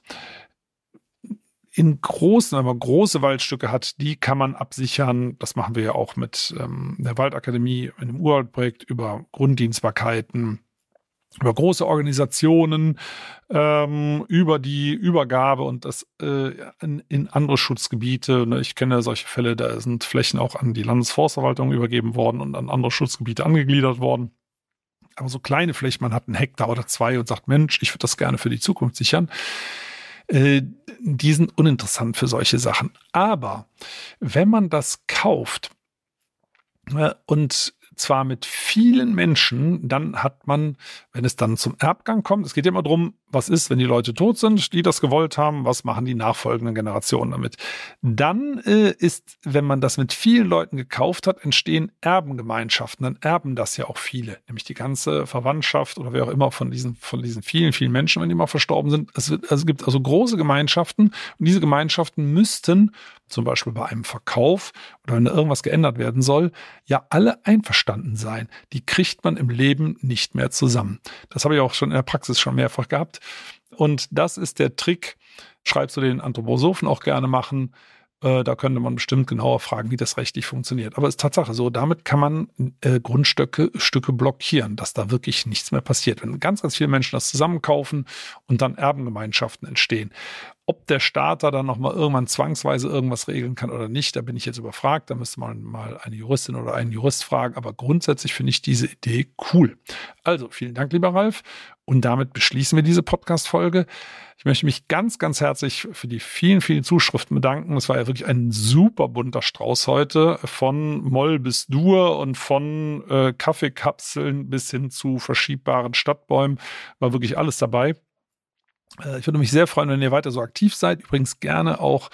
Wenn man große Waldstücke hat, die kann man absichern. Das machen wir ja auch mit der Waldakademie, in dem Urwaldprojekt über Grunddienstbarkeiten, über große Organisationen, über die Übergabe und das in andere Schutzgebiete. Ich kenne solche Fälle, da sind Flächen auch an die Landesforstverwaltung übergeben worden und an andere Schutzgebiete angegliedert worden. Aber so kleine Flächen, man hat 1 Hektar oder 2 und sagt, Mensch, ich würde das gerne für die Zukunft sichern. Die sind uninteressant für solche Sachen. Aber wenn man das kauft und zwar mit vielen Menschen, dann hat man, wenn es dann zum Erbgang kommt, es geht ja immer darum, was ist, wenn die Leute tot sind, die das gewollt haben, was machen die nachfolgenden Generationen damit. Dann ist, wenn man das mit vielen Leuten gekauft hat, entstehen Erbengemeinschaften, dann erben das ja auch viele, nämlich die ganze Verwandtschaft oder wer auch immer von diesen vielen, vielen Menschen, wenn die mal verstorben sind. Es gibt also große Gemeinschaften und diese Gemeinschaften müssten zum Beispiel bei einem Verkauf oder wenn da irgendwas geändert werden soll, ja alle einverstanden sein. Die kriegt man im Leben nicht mehr zusammen. Das habe ich auch schon in der Praxis schon mehrfach gehabt. Und das ist der Trick, schreibst du den Anthroposophen auch gerne machen. Da könnte man bestimmt genauer fragen, wie das rechtlich funktioniert. Aber es ist Tatsache so, damit kann man Stücke blockieren, dass da wirklich nichts mehr passiert. Wenn ganz, ganz viele Menschen das zusammenkaufen und dann Erbengemeinschaften entstehen. Ob der Staat da dann nochmal irgendwann zwangsweise irgendwas regeln kann oder nicht, da bin ich jetzt überfragt. Da müsste man mal eine Juristin oder einen Jurist fragen. Aber grundsätzlich finde ich diese Idee cool. Also, vielen Dank, lieber Ralf. Und damit beschließen wir diese Podcast-Folge. Ich möchte mich ganz, ganz herzlich für die vielen, vielen Zuschriften bedanken. Es war ja wirklich ein super bunter Strauß heute. Von Moll bis Dur und von Kaffeekapseln bis hin zu verschiebbaren Stadtbäumen. War wirklich alles dabei. Ich würde mich sehr freuen, wenn ihr weiter so aktiv seid. Übrigens gerne auch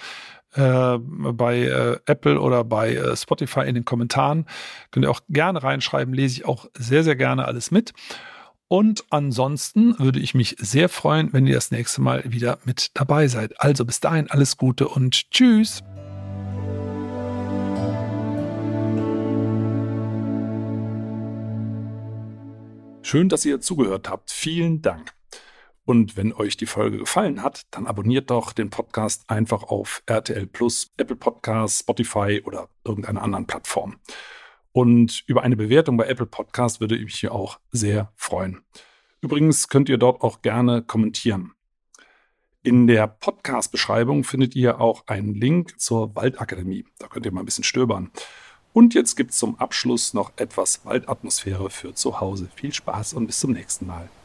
bei Apple oder bei Spotify in den Kommentaren. Könnt ihr auch gerne reinschreiben, lese ich auch sehr, sehr gerne alles mit. Und ansonsten würde ich mich sehr freuen, wenn ihr das nächste Mal wieder mit dabei seid. Also bis dahin alles Gute und tschüss. Schön, dass ihr zugehört habt. Vielen Dank. Und wenn euch die Folge gefallen hat, dann abonniert doch den Podcast einfach auf RTL Plus, Apple Podcasts, Spotify oder irgendeiner anderen Plattform. Und über eine Bewertung bei Apple Podcast würde ich mich auch sehr freuen. Übrigens könnt ihr dort auch gerne kommentieren. In der Podcast-Beschreibung findet ihr auch einen Link zur Waldakademie. Da könnt ihr mal ein bisschen stöbern. Und jetzt gibt es zum Abschluss noch etwas Waldatmosphäre für zu Hause. Viel Spaß und bis zum nächsten Mal.